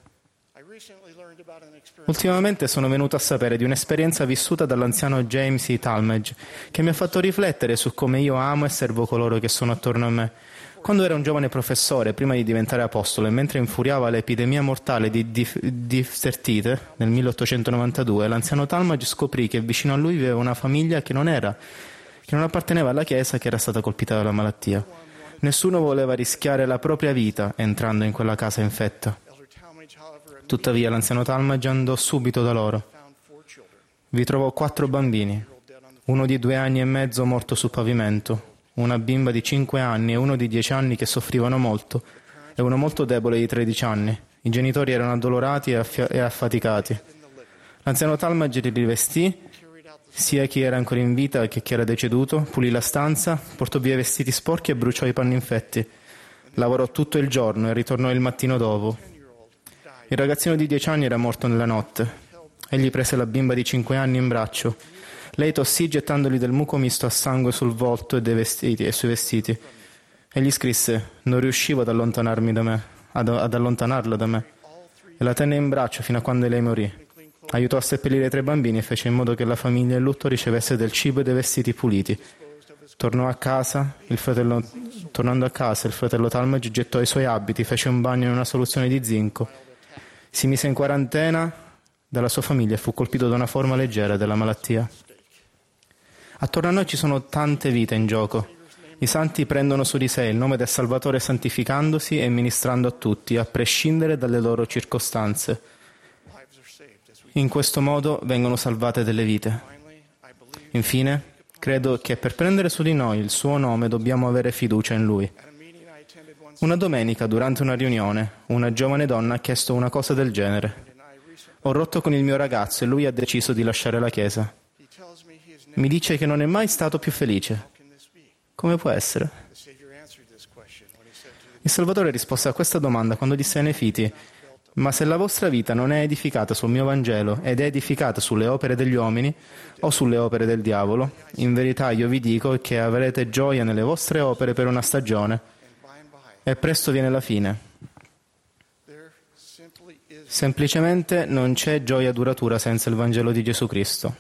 Ultimamente sono venuto a sapere di un'esperienza vissuta dall'anziano James E. Talmage, che mi ha fatto riflettere su come io amo e servo coloro che sono attorno a me. Quando era un giovane professore, prima di diventare apostolo, e mentre infuriava l'epidemia mortale di difterite nel 1892, l'anziano Talmage scoprì che vicino a lui viveva una famiglia che non apparteneva alla Chiesa, che era stata colpita dalla malattia. Nessuno voleva rischiare la propria vita entrando in quella casa infetta. Tuttavia l'anziano Talmage andò subito da loro. Vi trovò 4 bambini, uno di 2 anni e mezzo morto sul pavimento, una bimba di 5 anni e uno di 10 anni che soffrivano molto, e uno molto debole di 13 anni. I genitori erano addolorati e affaticati. L'anziano Talmage li rivestì, sia chi era ancora in vita che chi era deceduto, pulì la stanza, portò via i vestiti sporchi e bruciò i panni infetti. Lavorò tutto il giorno e ritornò il mattino dopo. Il ragazzino di 10 anni era morto nella notte. Egli prese la bimba di 5 anni in braccio. Lei tossì gettandogli del muco misto a sangue sul volto e sui vestiti. Egli scrisse: non riuscivo ad allontanarlo da me. E la tenne in braccio fino a quando lei morì. Aiutò a seppellire i 3 bambini e fece in modo che la famiglia in lutto ricevesse del cibo e dei vestiti puliti. Tornando a casa, il fratello Talmage gettò i suoi abiti, fece un bagno in una soluzione di zinco. Si mise in quarantena dalla sua famiglia e fu colpito da una forma leggera della malattia. Attorno a noi ci sono tante vite in gioco. I santi prendono su di sé il nome del Salvatore santificandosi e ministrando a tutti, a prescindere dalle loro circostanze. In questo modo vengono salvate delle vite. Infine, credo che per prendere su di noi il suo nome dobbiamo avere fiducia in Lui. Una domenica, durante una riunione, una giovane donna ha chiesto una cosa del genere. Ho rotto con il mio ragazzo e lui ha deciso di lasciare la Chiesa. Mi dice che non è mai stato più felice. Come può essere? Il Salvatore rispose a questa domanda quando disse ai Nefiti: ma se la vostra vita non è edificata sul mio Vangelo ed è edificata sulle opere degli uomini o sulle opere del diavolo, in verità io vi dico che avrete gioia nelle vostre opere per una stagione, e presto viene la fine. Semplicemente non c'è gioia duratura senza il Vangelo di Gesù Cristo.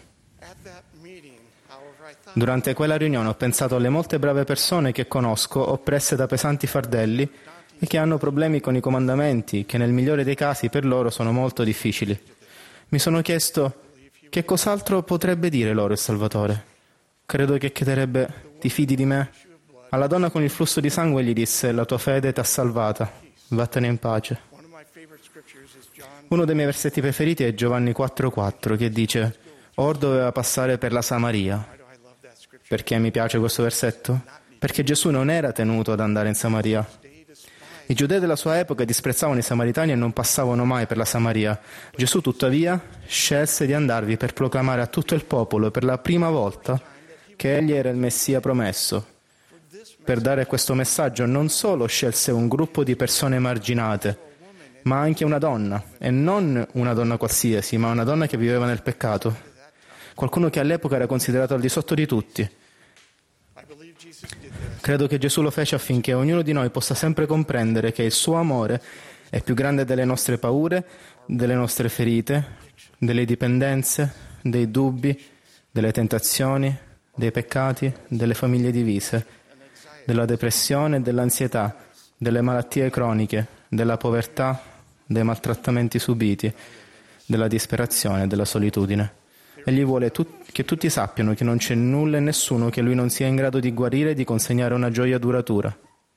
Durante quella riunione ho pensato alle molte brave persone che conosco oppresse da pesanti fardelli e che hanno problemi con i comandamenti, che nel migliore dei casi per loro sono molto difficili. Mi sono chiesto che cos'altro potrebbe dire loro il Salvatore. Credo che chiederebbe: ti fidi di me? Alla donna con il flusso di sangue gli disse: la tua fede ti ha salvata, vattene in pace. Uno dei miei versetti preferiti è Giovanni 4,4, che dice: Or doveva passare per la Samaria. Perché mi piace questo versetto? Perché Gesù non era tenuto ad andare in Samaria. I giudei della sua epoca disprezzavano i samaritani e non passavano mai per la Samaria. Gesù, tuttavia, scelse di andarvi per proclamare a tutto il popolo per la prima volta che egli era il Messia promesso. Per dare questo messaggio non solo scelse un gruppo di persone emarginate, ma anche una donna, e non una donna qualsiasi, ma una donna che viveva nel peccato, qualcuno che all'epoca era considerato al di sotto di tutti. Credo che Gesù lo fece affinché ognuno di noi possa sempre comprendere che il suo amore è più grande delle nostre paure, delle nostre ferite, delle dipendenze, dei dubbi, delle tentazioni, dei peccati, delle famiglie divise, della depressione, dell'ansietà, delle malattie croniche, della povertà, dei maltrattamenti subiti, della disperazione e della solitudine. Egli vuole che tutti sappiano che non c'è nulla e nessuno che Lui non sia in grado di guarire e di consegnare una gioia duratura.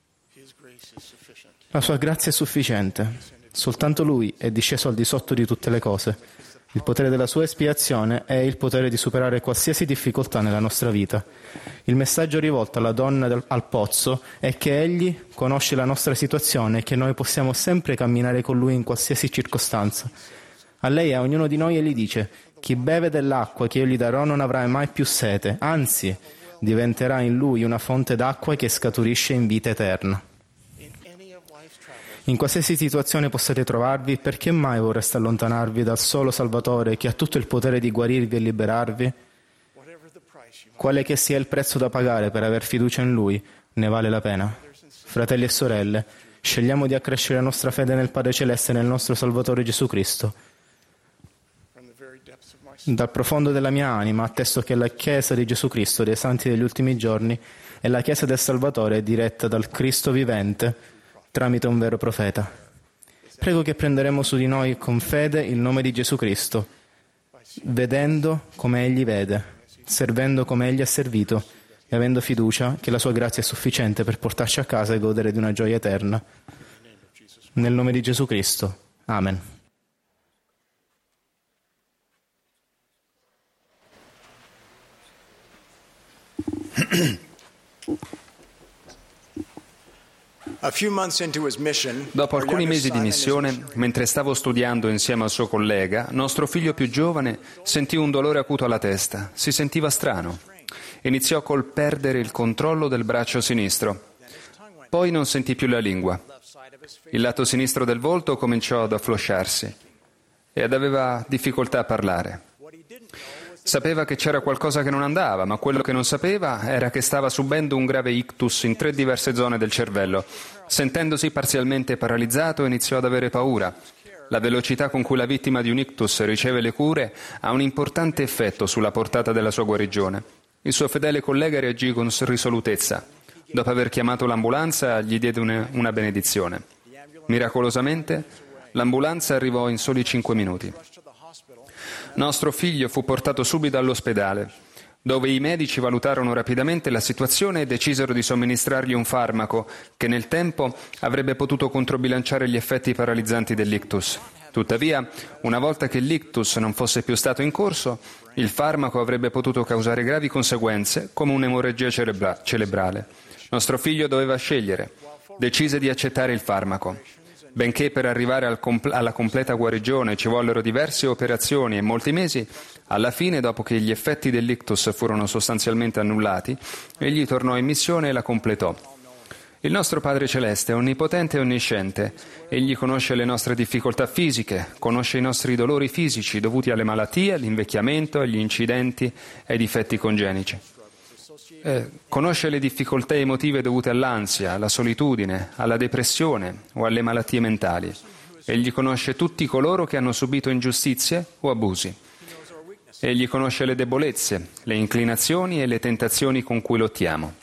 La sua grazia è sufficiente. Soltanto Lui è disceso al di sotto di tutte le cose. Il potere della sua espiazione è il potere di superare qualsiasi difficoltà nella nostra vita. Il messaggio rivolto alla donna al pozzo è che Egli conosce la nostra situazione e che noi possiamo sempre camminare con Lui in qualsiasi circostanza. A lei e a ognuno di noi Egli dice: chi beve dell'acqua che io gli darò non avrà mai più sete, anzi diventerà in lui una fonte d'acqua che scaturisce in vita eterna. In qualsiasi situazione possiate trovarvi, perché mai vorreste allontanarvi dal solo Salvatore che ha tutto il potere di guarirvi e liberarvi? Quale che sia il prezzo da pagare per aver fiducia in Lui, ne vale la pena. Fratelli e sorelle, scegliamo di accrescere la nostra fede nel Padre Celeste e nel nostro Salvatore Gesù Cristo. Dal profondo della mia anima attesto che la Chiesa di Gesù Cristo dei Santi degli ultimi giorni è la Chiesa del Salvatore diretta dal Cristo vivente tramite un vero profeta. Prego che prenderemo su di noi con fede il nome di Gesù Cristo, vedendo come Egli vede, servendo come Egli ha servito e avendo fiducia che la sua grazia è sufficiente per portarci a casa e godere di una gioia eterna. Nel nome di Gesù Cristo. Amen. Dopo alcuni mesi di missione, mentre stavo studiando insieme al suo collega, nostro figlio più giovane sentì un dolore acuto alla testa. Si sentiva strano. Iniziò col perdere il controllo del braccio sinistro. Poi non sentì più la lingua. Il lato sinistro del volto cominciò ad afflosciarsi ed aveva difficoltà a parlare. Sapeva che c'era qualcosa che non andava, ma quello che non sapeva era che stava subendo un grave ictus in 3 diverse zone del cervello. Sentendosi parzialmente paralizzato, iniziò ad avere paura. La velocità con cui la vittima di un ictus riceve le cure ha un importante effetto sulla portata della sua guarigione. Il suo fedele collega reagì con risolutezza. Dopo aver chiamato l'ambulanza, gli diede una benedizione. Miracolosamente, l'ambulanza arrivò in soli 5 minuti. Nostro figlio fu portato subito all'ospedale, dove i medici valutarono rapidamente la situazione e decisero di somministrargli un farmaco che nel tempo avrebbe potuto controbilanciare gli effetti paralizzanti dell'ictus. Tuttavia, una volta che l'ictus non fosse più stato in corso, il farmaco avrebbe potuto causare gravi conseguenze, come un'emorragia cerebrale. Nostro figlio doveva scegliere. Decise di accettare il farmaco. Benché per arrivare alla completa guarigione ci vollero diverse operazioni e molti mesi, alla fine, dopo che gli effetti dell'ictus furono sostanzialmente annullati, egli tornò in missione e la completò. Il nostro Padre Celeste è onnipotente e onnisciente. Egli conosce le nostre difficoltà fisiche, conosce i nostri dolori fisici dovuti alle malattie, all'invecchiamento, agli incidenti e ai difetti congenici. Conosce le difficoltà emotive dovute all'ansia, alla solitudine, alla depressione o alle malattie mentali. Egli conosce tutti coloro che hanno subito ingiustizie o abusi. Egli conosce le debolezze, le inclinazioni e le tentazioni con cui lottiamo.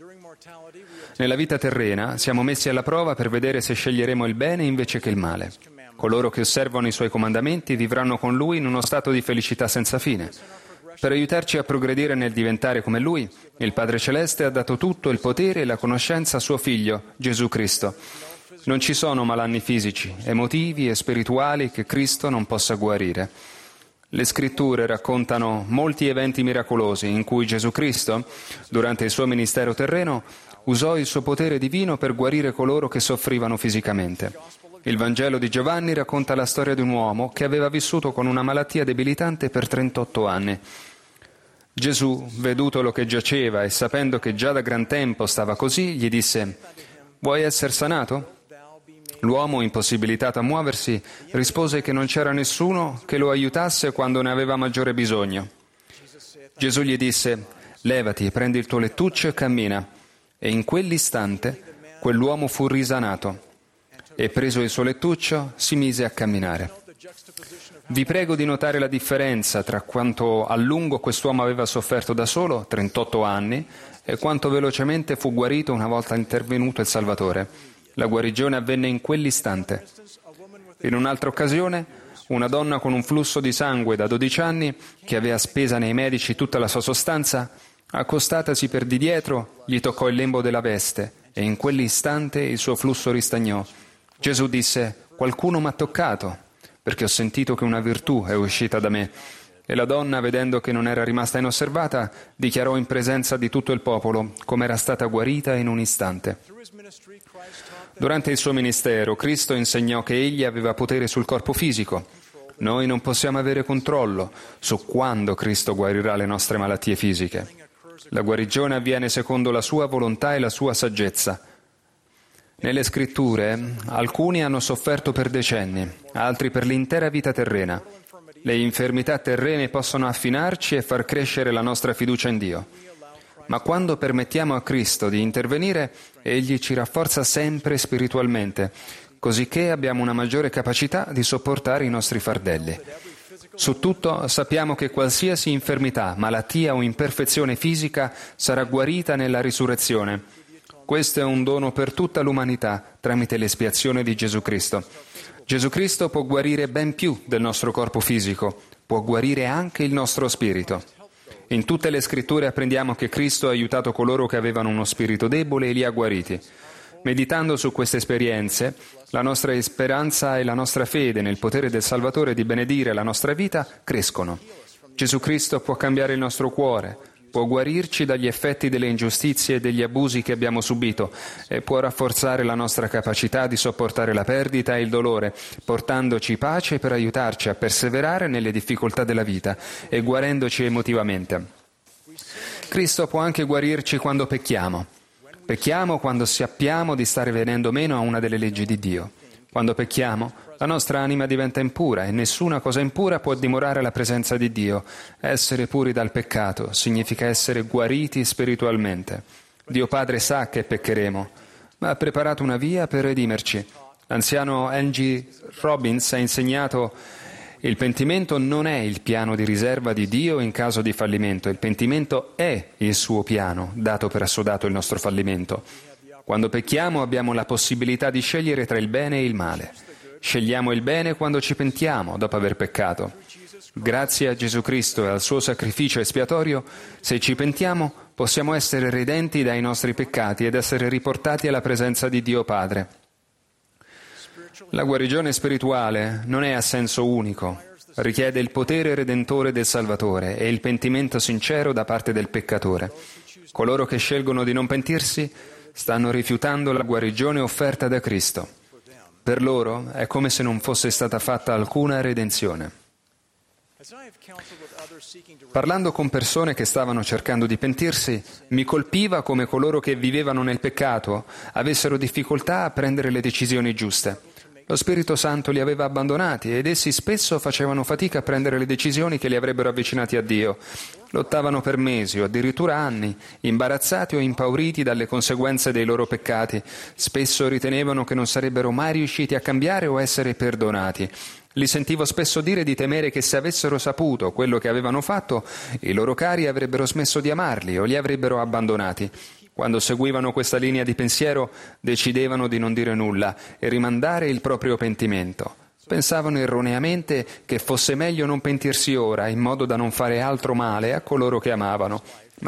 Nella vita terrena siamo messi alla prova per vedere se sceglieremo il bene invece che il male. Coloro che osservano i suoi comandamenti vivranno con Lui in uno stato di felicità senza fine. Per aiutarci a progredire nel diventare come Lui, il Padre Celeste ha dato tutto il potere e la conoscenza a suo Figlio, Gesù Cristo. Non ci sono malanni fisici, emotivi e spirituali che Cristo non possa guarire. Le Scritture raccontano molti eventi miracolosi in cui Gesù Cristo, durante il suo ministero terreno, usò il suo potere divino per guarire coloro che soffrivano fisicamente. Il Vangelo di Giovanni racconta la storia di un uomo che aveva vissuto con una malattia debilitante per 38 anni. Gesù, vedutolo che giaceva e sapendo che già da gran tempo stava così, gli disse: «Vuoi essere sanato?» L'uomo, impossibilitato a muoversi, rispose che non c'era nessuno che lo aiutasse quando ne aveva maggiore bisogno. Gesù gli disse: «Levati, prendi il tuo lettuccio e cammina». E in quell'istante quell'uomo fu risanato e, preso il suo lettuccio, si mise a camminare. Vi prego di notare la differenza tra quanto a lungo quest'uomo aveva sofferto da solo, 38 anni, e quanto velocemente fu guarito una volta intervenuto il Salvatore. La guarigione avvenne in quell'istante. In un'altra occasione, Una donna con un flusso di sangue da 12 anni, che aveva spesa nei medici tutta la sua sostanza, accostatasi per di dietro, gli toccò il lembo della veste e in quell'istante il suo flusso ristagnò. Gesù disse: «Qualcuno m'ha toccato, perché ho sentito che una virtù è uscita da me». E la donna, vedendo che non era rimasta inosservata, dichiarò in presenza di tutto il popolo come era stata guarita in un istante. Durante il suo ministero, Cristo insegnò che Egli aveva potere sul corpo fisico. Noi non possiamo avere controllo su quando Cristo guarirà le nostre malattie fisiche. La guarigione avviene secondo la sua volontà e la sua saggezza. Nelle Scritture, alcuni hanno sofferto per decenni, altri per l'intera vita terrena. Le infermità terrene possono affinarci e far crescere la nostra fiducia in Dio. Ma quando permettiamo a Cristo di intervenire, Egli ci rafforza sempre spiritualmente, cosicché abbiamo una maggiore capacità di sopportare i nostri fardelli. Su tutto sappiamo che qualsiasi infermità, malattia o imperfezione fisica sarà guarita nella risurrezione. Questo è un dono per tutta l'umanità tramite l'espiazione di Gesù Cristo. Gesù Cristo può guarire ben più del nostro corpo fisico, può guarire anche il nostro spirito. In tutte le Scritture apprendiamo che Cristo ha aiutato coloro che avevano uno spirito debole e li ha guariti. Meditando su queste esperienze, la nostra speranza e la nostra fede nel potere del Salvatore di benedire la nostra vita crescono. Gesù Cristo può cambiare il nostro cuore, può guarirci dagli effetti delle ingiustizie e degli abusi che abbiamo subito e può rafforzare la nostra capacità di sopportare la perdita e il dolore, portandoci pace per aiutarci a perseverare nelle difficoltà della vita e guarendoci emotivamente. Cristo può anche guarirci quando pecchiamo. Pecchiamo quando sappiamo di stare venendo meno a una delle leggi di Dio. Quando pecchiamo, la nostra anima diventa impura e nessuna cosa impura può dimorare alla presenza di Dio. Essere puri dal peccato significa essere guariti spiritualmente. Dio Padre sa che peccheremo, ma ha preparato una via per redimerci. L'anziano Angie Robbins ha insegnato: il pentimento non è il piano di riserva di Dio in caso di fallimento, il pentimento è il suo piano, dato per assodato il nostro fallimento. Quando pecchiamo abbiamo la possibilità di scegliere tra il bene e il male. Scegliamo il bene quando ci pentiamo dopo aver peccato. Grazie a Gesù Cristo e al suo sacrificio espiatorio, se ci pentiamo, possiamo essere redenti dai nostri peccati ed essere riportati alla presenza di Dio Padre. La guarigione spirituale non è a senso unico, richiede il potere redentore del Salvatore e il pentimento sincero da parte del peccatore. Coloro che scelgono di non pentirsi stanno rifiutando la guarigione offerta da Cristo. Per loro è come se non fosse stata fatta alcuna redenzione. Parlando con persone che stavano cercando di pentirsi, mi colpiva come coloro che vivevano nel peccato avessero difficoltà a prendere le decisioni giuste. Lo Spirito Santo li aveva abbandonati ed essi spesso facevano fatica a prendere le decisioni che li avrebbero avvicinati a Dio. Lottavano per mesi o addirittura anni, imbarazzati o impauriti dalle conseguenze dei loro peccati. Spesso ritenevano che non sarebbero mai riusciti a cambiare o essere perdonati. Li sentivo spesso dire di temere che se avessero saputo quello che avevano fatto, i loro cari avrebbero smesso di amarli o li avrebbero abbandonati. Quando seguivano questa linea di pensiero, decidevano di non dire nulla e rimandare il proprio pentimento. Pensavano erroneamente che fosse meglio non pentirsi ora, in modo da non fare altro male a coloro che amavano.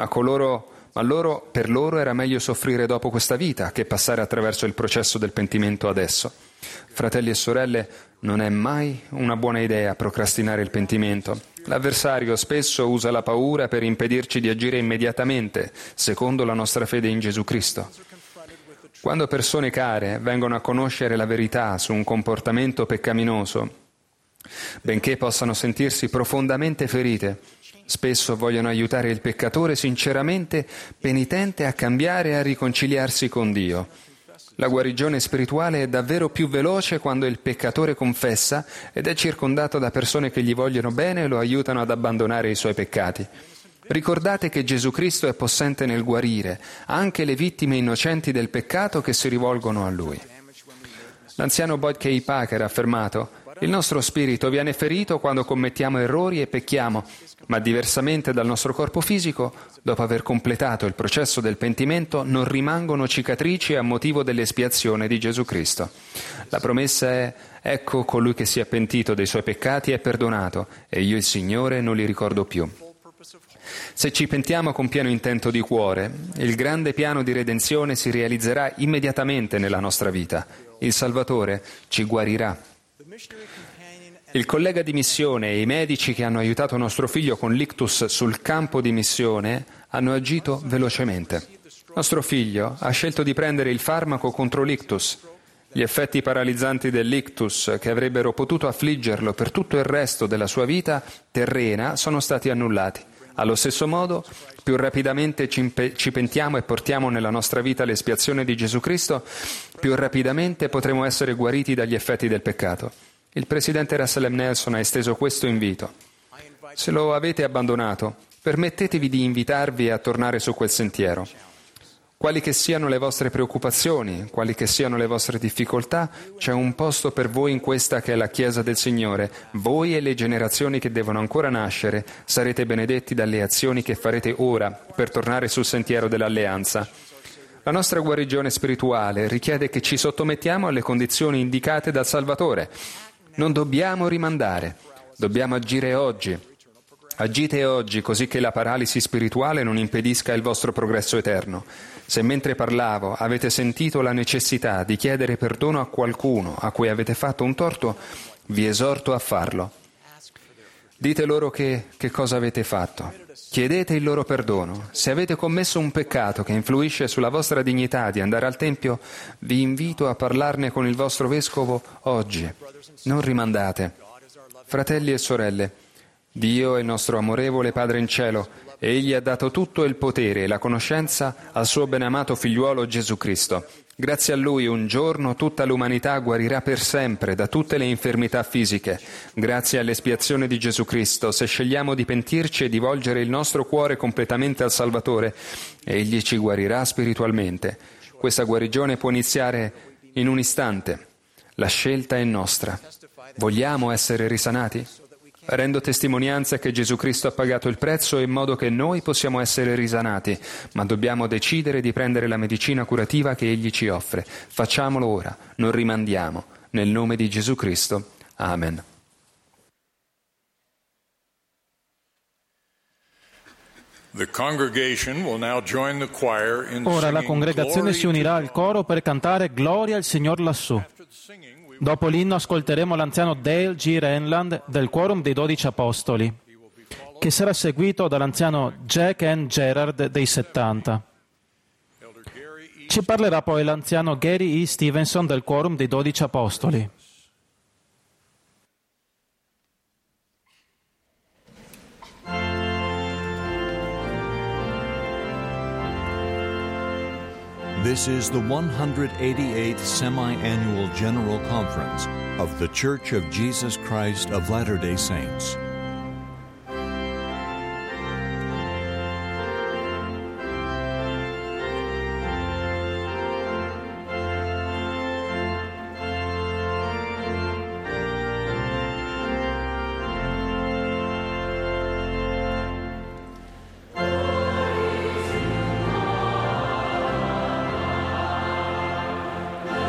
Per loro era meglio soffrire dopo questa vita che passare attraverso il processo del pentimento adesso. Fratelli e sorelle, non è mai una buona idea procrastinare il pentimento. L'avversario spesso usa la paura per impedirci di agire immediatamente, secondo la nostra fede in Gesù Cristo. Quando persone care vengono a conoscere la verità su un comportamento peccaminoso, benché possano sentirsi profondamente ferite, spesso vogliono aiutare il peccatore sinceramente penitente a cambiare e a riconciliarsi con Dio. La guarigione spirituale è davvero più veloce quando il peccatore confessa ed è circondato da persone che gli vogliono bene e lo aiutano ad abbandonare i suoi peccati. Ricordate che Gesù Cristo è possente nel guarire anche le vittime innocenti del peccato che si rivolgono a Lui. L'anziano Boyd K. Packer ha affermato: il nostro spirito viene ferito quando commettiamo errori e pecchiamo, Ma diversamente dal nostro corpo fisico, dopo aver completato il processo del pentimento, non rimangono cicatrici a motivo dell'espiazione di Gesù Cristo. La promessa è: ecco, colui che si è pentito dei suoi peccati è perdonato, e io, il Signore, non li ricordo più. Se ci pentiamo con pieno intento di cuore, il grande piano di redenzione si realizzerà immediatamente nella nostra vita. Il Salvatore ci guarirà. Il collega di missione e i medici che hanno aiutato nostro figlio con l'ictus sul campo di missione hanno agito velocemente. Nostro figlio ha scelto di prendere il farmaco contro l'ictus. Gli effetti paralizzanti dell'ictus, che avrebbero potuto affliggerlo per tutto il resto della sua vita terrena, sono stati annullati. Allo stesso modo, più rapidamente ci pentiamo e portiamo nella nostra vita l'espiazione di Gesù Cristo, più rapidamente potremo essere guariti dagli effetti del peccato. Il presidente Russell M. Nelson ha esteso questo invito. Se lo avete abbandonato, permettetevi di invitarvi a tornare su quel sentiero. Quali che siano le vostre preoccupazioni, quali che siano le vostre difficoltà, c'è un posto per voi in questa che è la Chiesa del Signore. Voi e le generazioni che devono ancora nascere sarete benedetti dalle azioni che farete ora per tornare sul sentiero dell'alleanza. La nostra guarigione spirituale richiede che ci sottomettiamo alle condizioni indicate dal Salvatore. Non dobbiamo rimandare, dobbiamo agire oggi. Agite oggi così che la paralisi spirituale non impedisca il vostro progresso eterno. Se mentre parlavo avete sentito la necessità di chiedere perdono a qualcuno a cui avete fatto un torto, vi esorto a farlo. Dite loro che cosa avete fatto. Chiedete il loro perdono. Se avete commesso un peccato che influisce sulla vostra dignità di andare al Tempio, vi invito a parlarne con il vostro vescovo oggi. Non rimandate. Fratelli e sorelle, Dio è il nostro amorevole Padre in cielo. Egli ha dato tutto il potere e la conoscenza al suo benamato figliuolo Gesù Cristo. Grazie a Lui un giorno tutta l'umanità guarirà per sempre da tutte le infermità fisiche. Grazie all'espiazione di Gesù Cristo, se scegliamo di pentirci e di volgere il nostro cuore completamente al Salvatore, Egli ci guarirà spiritualmente. Questa guarigione può iniziare in un istante. La scelta è nostra. Vogliamo essere risanati? Rendo testimonianza che Gesù Cristo ha pagato il prezzo in modo che noi possiamo essere risanati, ma dobbiamo decidere di prendere la medicina curativa che Egli ci offre. Facciamolo ora, non rimandiamo. Nel nome di Gesù Cristo. Amen. Ora la congregazione si unirà al coro per cantare Gloria al Signor lassù. Dopo l'inno ascolteremo l'anziano Dale G. Renland del Quorum dei 12 Apostoli, che sarà seguito dall'anziano Jack N. Gerard dei 70. Ci parlerà poi l'anziano Gary E. Stevenson del Quorum dei 12 Apostoli. This is the 188th Semi-Annual General Conference of The Church of Jesus Christ of Latter-day Saints.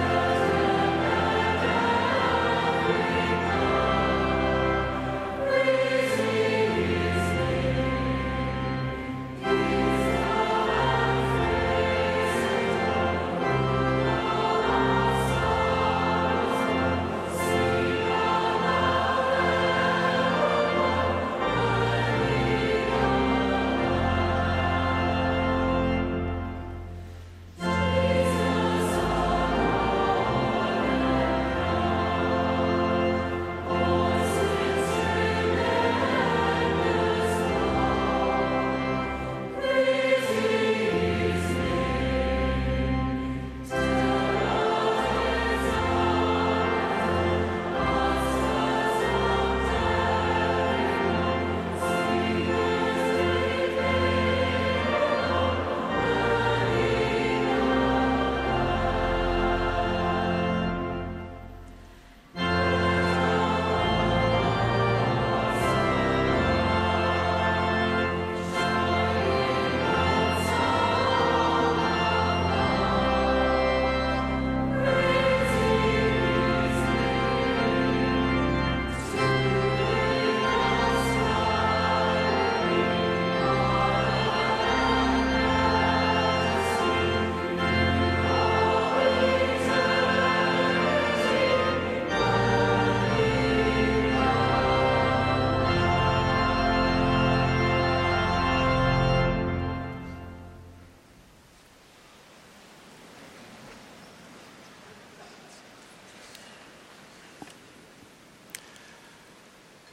Praise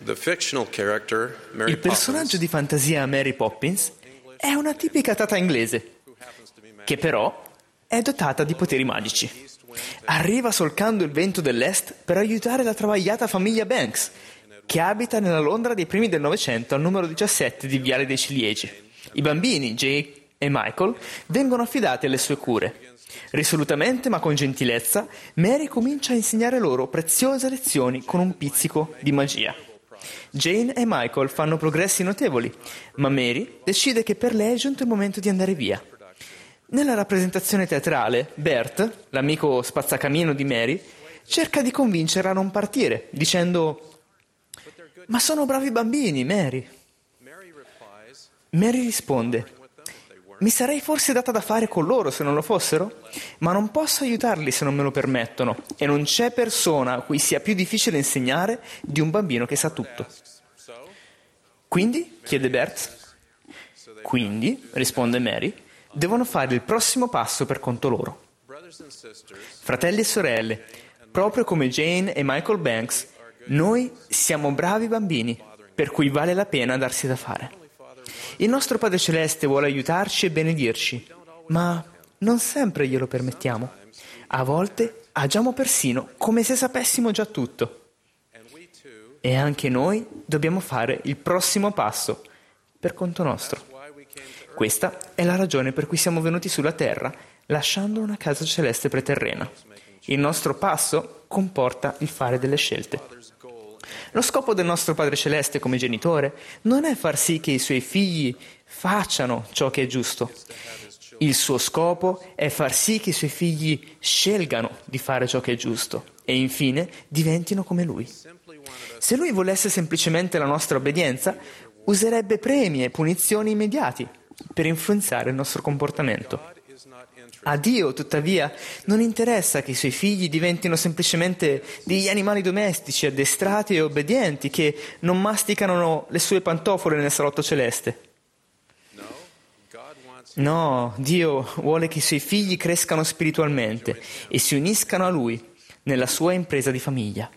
Il personaggio di fantasia Mary Poppins è una tipica tata inglese, che però è dotata di poteri magici. Arriva solcando il vento dell'est per aiutare la travagliata famiglia Banks, che abita nella Londra dei primi del Novecento al numero 17 di Viale dei Ciliegi. I bambini, Jay e Michael, vengono affidati alle sue cure. Risolutamente ma con gentilezza, Mary comincia a insegnare loro preziose lezioni con un pizzico di magia. Jane e Michael fanno progressi notevoli, ma Mary decide che per lei è giunto il momento di andare via. Nella rappresentazione teatrale, Bert, l'amico spazzacamino di Mary, cerca di convincerla a non partire, dicendo: «Ma sono bravi bambini, Mary». Mary risponde: «Mi sarei forse data da fare con loro se non lo fossero, ma non posso aiutarli se non me lo permettono, e non c'è persona a cui sia più difficile insegnare di un bambino che sa tutto». «Quindi?» chiede Bert. «Quindi», risponde Mary, «devono fare il prossimo passo per conto loro». Fratelli e sorelle, proprio come Jane e Michael Banks, noi siamo bravi bambini, per cui vale la pena darsi da fare. Il nostro Padre Celeste vuole aiutarci e benedirci, ma non sempre glielo permettiamo. A volte agiamo persino come se sapessimo già tutto. E anche noi dobbiamo fare il prossimo passo per conto nostro. Questa è la ragione per cui siamo venuti sulla terra, lasciando una casa celeste preterrena. Il nostro passo comporta il fare delle scelte. Lo scopo del nostro Padre Celeste come genitore non è far sì che i suoi figli facciano ciò che è giusto. Il suo scopo è far sì che i suoi figli scelgano di fare ciò che è giusto e infine diventino come Lui. Se Lui volesse semplicemente la nostra obbedienza, userebbe premi e punizioni immediati per influenzare il nostro comportamento. A Dio, tuttavia, non interessa che i suoi figli diventino semplicemente degli animali domestici, addestrati e obbedienti, che non masticano le sue pantofole nel salotto celeste. No, Dio vuole che i suoi figli crescano spiritualmente e si uniscano a Lui nella sua impresa di famiglia.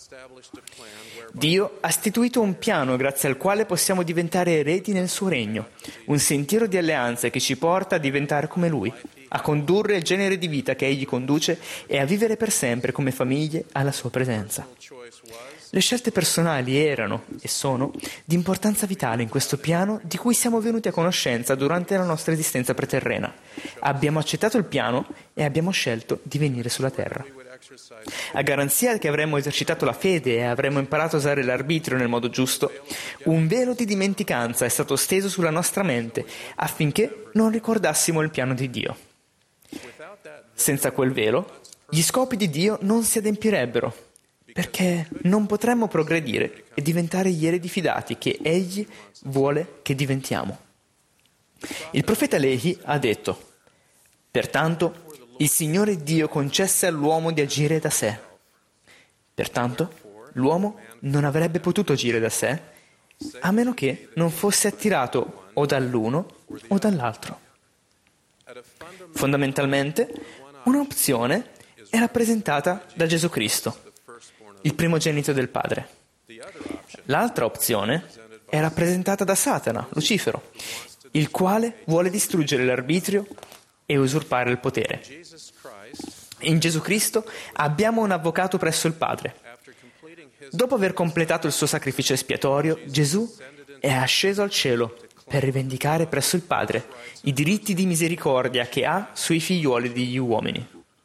Dio ha istituito un piano grazie al quale possiamo diventare eredi nel suo regno, un sentiero di alleanze che ci porta a diventare come Lui, a condurre il genere di vita che Egli conduce e a vivere per sempre come famiglie alla sua presenza. Le scelte personali erano e sono di importanza vitale in questo piano di cui siamo venuti a conoscenza durante la nostra esistenza preterrena. Abbiamo accettato il piano e abbiamo scelto di venire sulla terra. A garanzia che avremmo esercitato la fede e avremmo imparato a usare l'arbitrio nel modo giusto, un velo di dimenticanza è stato steso sulla nostra mente affinché non ricordassimo il piano di Dio. Senza quel velo, gli scopi di Dio non si adempirebbero, perché non potremmo progredire e diventare gli eredi fidati che Egli vuole che diventiamo. Il profeta Lehi ha detto: «Pertanto, il Signore Dio concesse all'uomo di agire da sé. Pertanto, l'uomo non avrebbe potuto agire da sé, a meno che non fosse attirato o dall'uno o dall'altro». Fondamentalmente, un'opzione è rappresentata da Gesù Cristo, il primogenito del Padre. L'altra opzione è rappresentata da Satana, Lucifero, il quale vuole distruggere l'arbitrio e usurpare il potere. In Gesù Cristo abbiamo un avvocato presso il Padre. Dopo aver completato il suo sacrificio espiatorio, Gesù è asceso al cielo per rivendicare presso il Padre i diritti di misericordia che ha sui figliuoli degli uomini.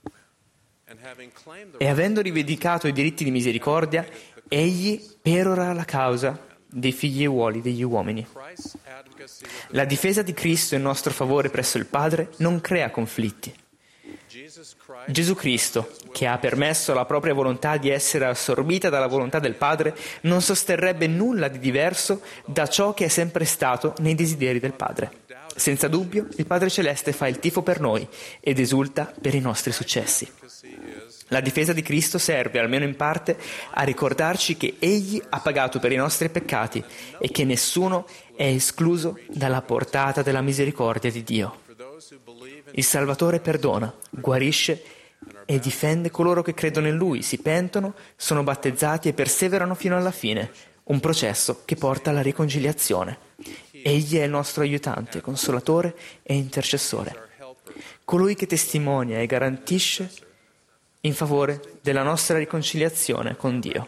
E avendo rivendicato i diritti di misericordia, egli perora la causa dei figliuoli degli uomini. La difesa di Cristo in nostro favore presso il Padre non crea conflitti. Gesù Cristo, che ha permesso alla propria volontà di essere assorbita dalla volontà del Padre, non sosterrebbe nulla di diverso da ciò che è sempre stato nei desideri del Padre. Senza dubbio, il Padre Celeste fa il tifo per noi ed esulta per i nostri successi. La difesa di Cristo serve, almeno in parte, a ricordarci che Egli ha pagato per i nostri peccati e che nessuno è escluso dalla portata della misericordia di Dio. Il Salvatore perdona, guarisce e difende coloro che credono in Lui, si pentono, sono battezzati e perseverano fino alla fine, un processo che porta alla riconciliazione. Egli è il nostro aiutante, consolatore e intercessore, colui che testimonia e garantisce in favore della nostra riconciliazione con Dio.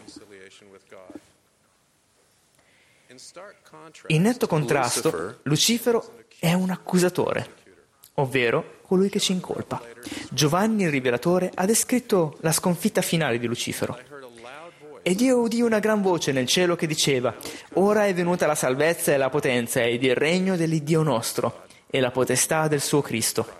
In netto contrasto, Lucifero è un accusatore, ovvero colui che ci incolpa. Giovanni il Rivelatore ha descritto la sconfitta finale di Lucifero. Ed io udii una gran voce nel cielo che diceva: ora è venuta la salvezza e la potenza ed il regno dell'Iddio nostro e la potestà del suo Cristo.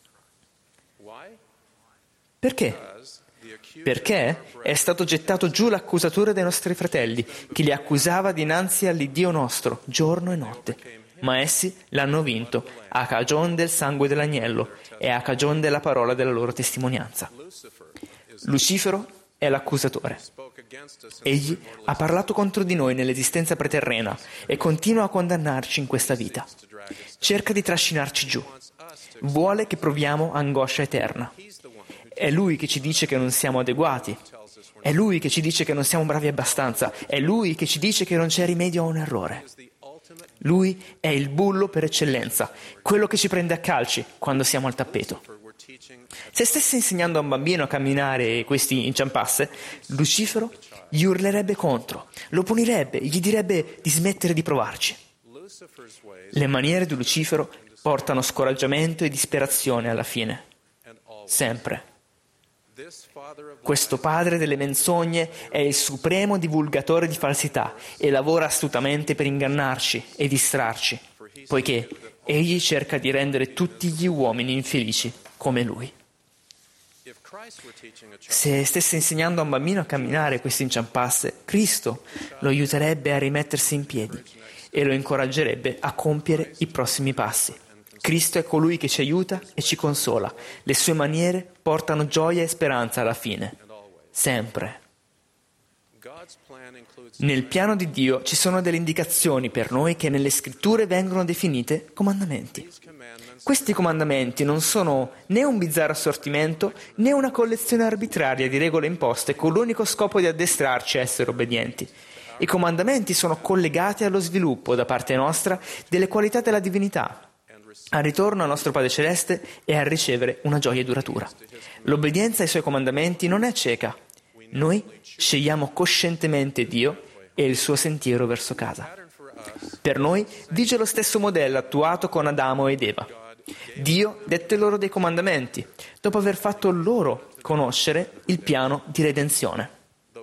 Perché? Perché è stato gettato giù l'accusatore dei nostri fratelli, che li accusava dinanzi all'Iddio nostro, giorno e notte. Ma essi l'hanno vinto, a cagion del sangue dell'agnello e a cagion della parola della loro testimonianza. Lucifero è l'accusatore. Egli ha parlato contro di noi nell'esistenza preterrena e continua a condannarci in questa vita. Cerca di trascinarci giù. Vuole che proviamo angoscia eterna. È Lui che ci dice che non siamo adeguati. È Lui che ci dice che non siamo bravi abbastanza. È Lui che ci dice che non c'è rimedio a un errore. Lui è il bullo per eccellenza, quello che ci prende a calci quando siamo al tappeto. Se stesse insegnando a un bambino a camminare e questi inciampasse, Lucifero gli urlerebbe contro, lo punirebbe, gli direbbe di smettere di provarci. Le maniere di Lucifero portano scoraggiamento e disperazione alla fine. Sempre. Questo padre delle menzogne è il supremo divulgatore di falsità e lavora astutamente per ingannarci e distrarci, poiché egli cerca di rendere tutti gli uomini infelici come lui. Se stesse insegnando a un bambino a camminare questo inciampasse, Cristo lo aiuterebbe a rimettersi in piedi e lo incoraggerebbe a compiere i prossimi passi. Cristo è colui che ci aiuta e ci consola. Le sue maniere portano gioia e speranza alla fine. Sempre. Nel piano di Dio ci sono delle indicazioni per noi che nelle scritture vengono definite comandamenti. Questi comandamenti non sono né un bizzarro assortimento né una collezione arbitraria di regole imposte con l'unico scopo di addestrarci a essere obbedienti. I comandamenti sono collegati allo sviluppo da parte nostra delle qualità della divinità, al ritorno al nostro Padre Celeste e a ricevere una gioia duratura. L'obbedienza ai Suoi comandamenti non è cieca. Noi scegliamo coscientemente Dio e il Suo sentiero verso casa. Per noi vige lo stesso modello attuato con Adamo ed Eva. Dio dette loro dei comandamenti, dopo aver fatto loro conoscere il piano di redenzione.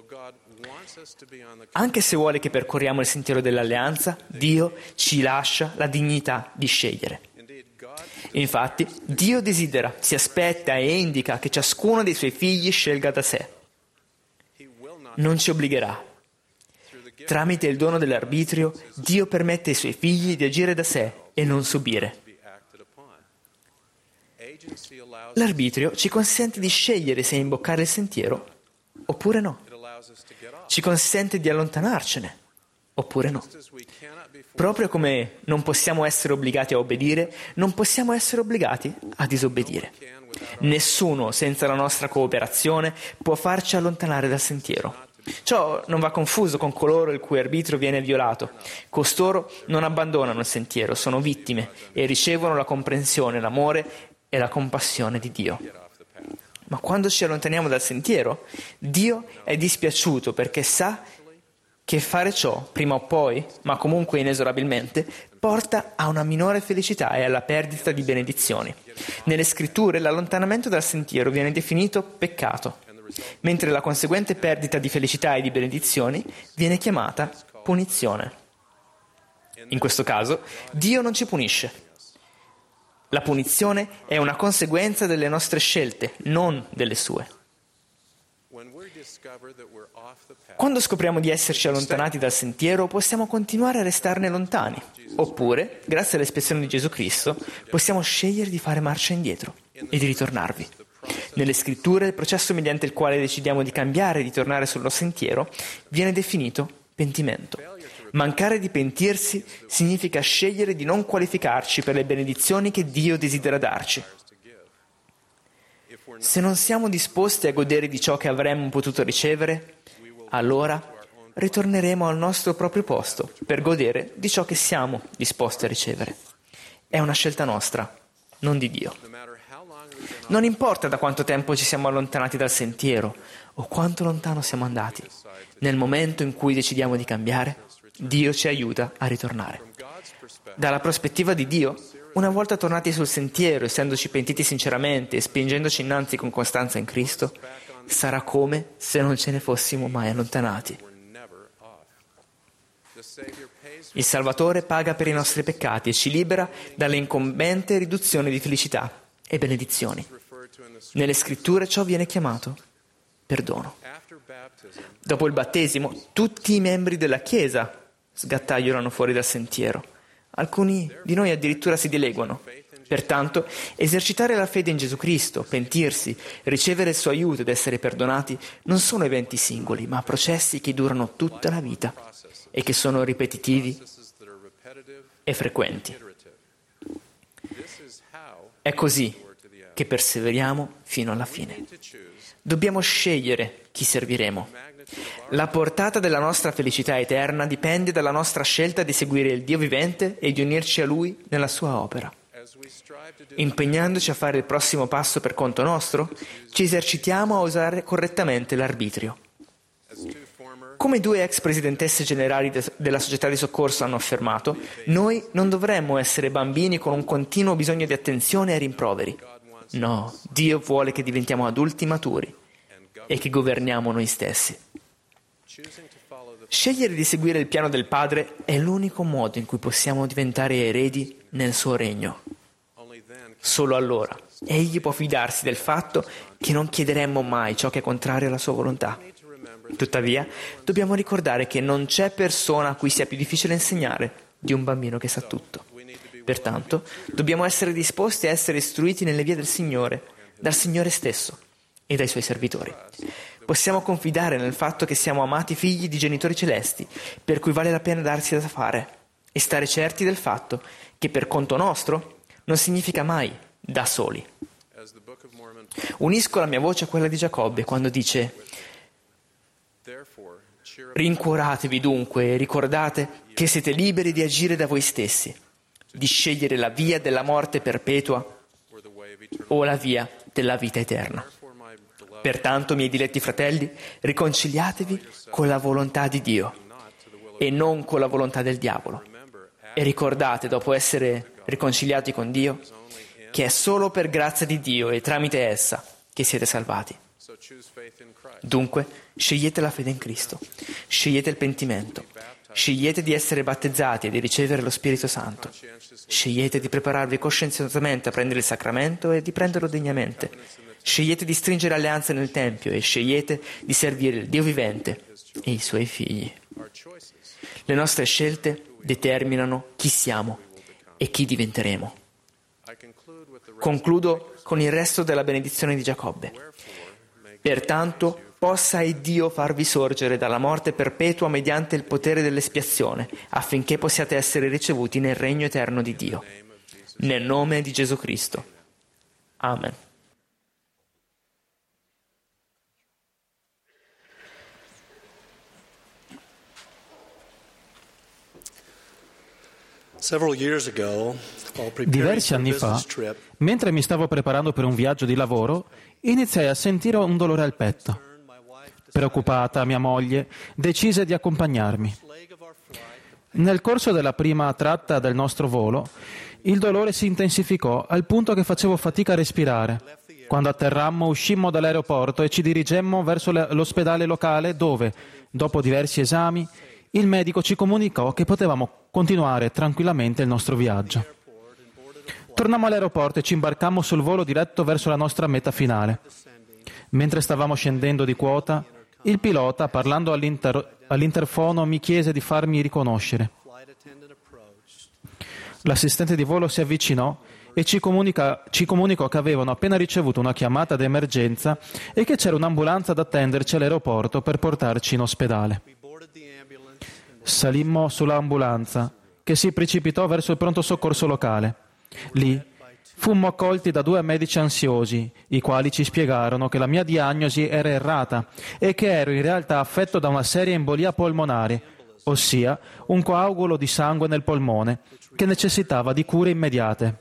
Anche se vuole che percorriamo il sentiero dell'alleanza, Dio ci lascia la dignità di scegliere. Infatti, Dio desidera, si aspetta e indica che ciascuno dei Suoi figli scelga da sé. Non ci obbligherà. Tramite il dono dell'arbitrio, Dio permette ai Suoi figli di agire da sé e non subire. L'arbitrio ci consente di scegliere se imboccare il sentiero oppure no. Ci consente di allontanarcene oppure no. Proprio come non possiamo essere obbligati a obbedire, non possiamo essere obbligati a disobbedire. Nessuno, senza la nostra cooperazione, può farci allontanare dal sentiero. Ciò non va confuso con coloro il cui arbitrio viene violato. Costoro non abbandonano il sentiero, sono vittime e ricevono la comprensione, l'amore e la compassione di Dio. Ma quando ci allontaniamo dal sentiero, Dio è dispiaciuto perché sa che fare ciò, prima o poi, ma comunque inesorabilmente, porta a una minore felicità e alla perdita di benedizioni. Nelle scritture l'allontanamento dal sentiero viene definito peccato, mentre la conseguente perdita di felicità e di benedizioni viene chiamata punizione. In questo caso, Dio non ci punisce. La punizione è una conseguenza delle nostre scelte, non delle sue. Quando scopriamo di esserci allontanati dal sentiero, possiamo continuare a restarne lontani. Oppure, grazie all'espiazione di Gesù Cristo, possiamo scegliere di fare marcia indietro e di ritornarvi. Nelle scritture, il processo mediante il quale decidiamo di cambiare e di tornare sullo sentiero viene definito pentimento. Mancare di pentirsi significa scegliere di non qualificarci per le benedizioni che Dio desidera darci. Se non siamo disposti a godere di ciò che avremmo potuto ricevere, allora ritorneremo al nostro proprio posto per godere di ciò che siamo disposti a ricevere. È una scelta nostra, non di Dio. Non importa da quanto tempo ci siamo allontanati dal sentiero o quanto lontano siamo andati. Nel momento in cui decidiamo di cambiare, Dio ci aiuta a ritornare. Dalla prospettiva di Dio, una volta tornati sul sentiero, essendoci pentiti sinceramente e spingendoci innanzi con costanza in Cristo, sarà come se non ce ne fossimo mai allontanati. Il Salvatore paga per i nostri peccati e ci libera dalle incombente riduzioni di felicità e benedizioni. Nelle Scritture ciò viene chiamato perdono. Dopo il battesimo, tutti i membri della Chiesa sgattaiolano fuori dal sentiero. Alcuni di noi addirittura si dileguano. Pertanto, esercitare la fede in Gesù Cristo, pentirsi, ricevere il suo aiuto ed essere perdonati non sono eventi singoli, ma processi che durano tutta la vita e che sono ripetitivi e frequenti. È così che perseveriamo fino alla fine. Dobbiamo scegliere chi serviremo. La portata della nostra felicità eterna dipende dalla nostra scelta di seguire il Dio vivente e di unirci a Lui nella sua opera. Impegnandoci a fare il prossimo passo per conto nostro, ci esercitiamo a usare correttamente l'arbitrio. Come 2 ex presidentesse generali della società di soccorso hanno affermato, noi non dovremmo essere bambini con un continuo bisogno di attenzione e rimproveri. No, Dio vuole che diventiamo adulti maturi e che governiamo noi stessi. Scegliere di seguire il piano del Padre è l'unico modo in cui possiamo diventare eredi nel suo regno. Solo allora Egli può fidarsi del fatto che non chiederemmo mai ciò che è contrario alla sua volontà. Tuttavia, dobbiamo ricordare che non c'è persona a cui sia più difficile insegnare di un bambino che sa tutto. Pertanto, dobbiamo essere disposti a essere istruiti nelle vie del Signore, dal Signore stesso e dai Suoi servitori. Possiamo confidare nel fatto che siamo amati figli di genitori celesti, per cui vale la pena darsi da fare, e stare certi del fatto che per conto nostro non significa mai da soli. Unisco la mia voce a quella di Giacobbe quando dice: rincuoratevi dunque e ricordate che siete liberi di agire da voi stessi, di scegliere la via della morte perpetua o la via della vita eterna. Pertanto, miei diletti fratelli, riconciliatevi con la volontà di Dio e non con la volontà del diavolo. E ricordate, dopo essere riconciliati con Dio, che è solo per grazia di Dio e tramite essa che siete salvati. Dunque, scegliete la fede in Cristo, scegliete il pentimento, scegliete di essere battezzati e di ricevere lo Spirito Santo, scegliete di prepararvi coscienziosamente a prendere il sacramento e di prenderlo degnamente, scegliete di stringere alleanze nel Tempio e scegliete di servire il Dio vivente e i Suoi figli. Le nostre scelte determinano chi siamo e chi diventeremo. Concludo con il resto della benedizione di Giacobbe. Pertanto, possa Dio farvi sorgere dalla morte perpetua mediante il potere dell'espiazione, affinché possiate essere ricevuti nel regno eterno di Dio. Nel nome di Gesù Cristo. Amen. Diversi anni fa, mentre mi stavo preparando per un viaggio di lavoro, iniziai a sentire un dolore al petto. Preoccupata, mia moglie decise di accompagnarmi. Nel corso della prima tratta del nostro volo, il dolore si intensificò al punto che facevo fatica a respirare. Quando atterrammo, uscimmo dall'aeroporto e ci dirigemmo verso l'ospedale locale dove, dopo diversi esami, il medico ci comunicò che potevamo continuare tranquillamente il nostro viaggio. Tornammo all'aeroporto e ci imbarcammo sul volo diretto verso la nostra meta finale. Mentre stavamo scendendo di quota, il pilota, parlando all'interfono, mi chiese di farmi riconoscere. L'assistente di volo si avvicinò e ci comunicò che avevano appena ricevuto una chiamata d'emergenza e che c'era un'ambulanza ad attenderci all'aeroporto per portarci in ospedale. Salimmo sull'ambulanza, che si precipitò verso il pronto soccorso locale. Lì Fummo accolti da 2 medici ansiosi, i quali ci spiegarono che la mia diagnosi era errata e che ero in realtà affetto da una seria embolia polmonare, ossia un coagulo di sangue nel polmone, che necessitava di cure immediate.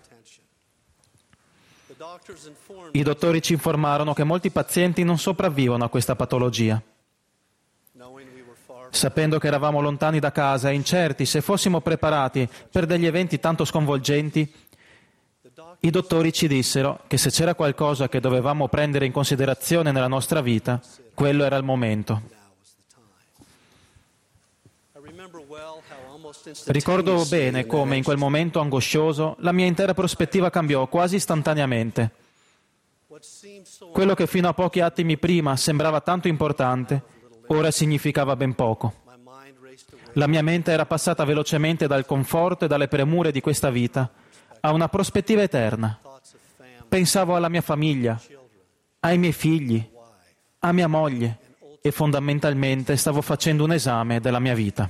I dottori ci informarono che molti pazienti non sopravvivono a questa patologia. Sapendo che eravamo lontani da casa e incerti se fossimo preparati per degli eventi tanto sconvolgenti, i dottori ci dissero che se c'era qualcosa che dovevamo prendere in considerazione nella nostra vita, quello era il momento. Ricordo bene come in quel momento angoscioso la mia intera prospettiva cambiò quasi istantaneamente. Quello che fino a pochi attimi prima sembrava tanto importante, ora significava ben poco. La mia mente era passata velocemente dal conforto e dalle premure di questa vita a una prospettiva eterna. Pensavo alla mia famiglia, ai miei figli, a mia moglie e fondamentalmente stavo facendo un esame della mia vita.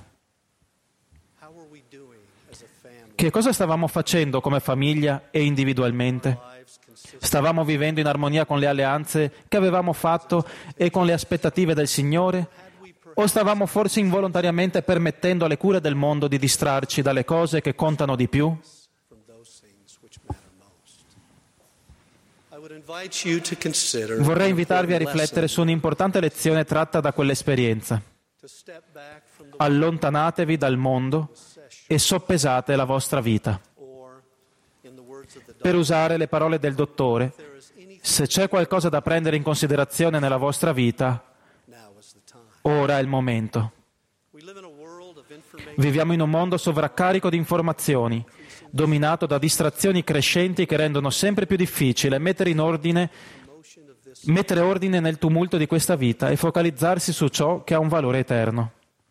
Che cosa stavamo facendo come famiglia e individualmente? Stavamo vivendo in armonia con le alleanze che avevamo fatto e con le aspettative del Signore? O stavamo forse involontariamente permettendo alle cure del mondo di distrarci dalle cose che contano di più? Vorrei invitarvi a riflettere su un'importante lezione tratta da quell'esperienza. Allontanatevi dal mondo e soppesate la vostra vita. Per usare le parole del dottore, se c'è qualcosa da prendere in considerazione nella vostra vita, ora è il momento. Viviamo in un mondo sovraccarico di informazioni, dominato da distrazioni crescenti che rendono sempre più difficile mettere ordine nel tumulto di questa vita e focalizzarsi su ciò che ha un valore eterno.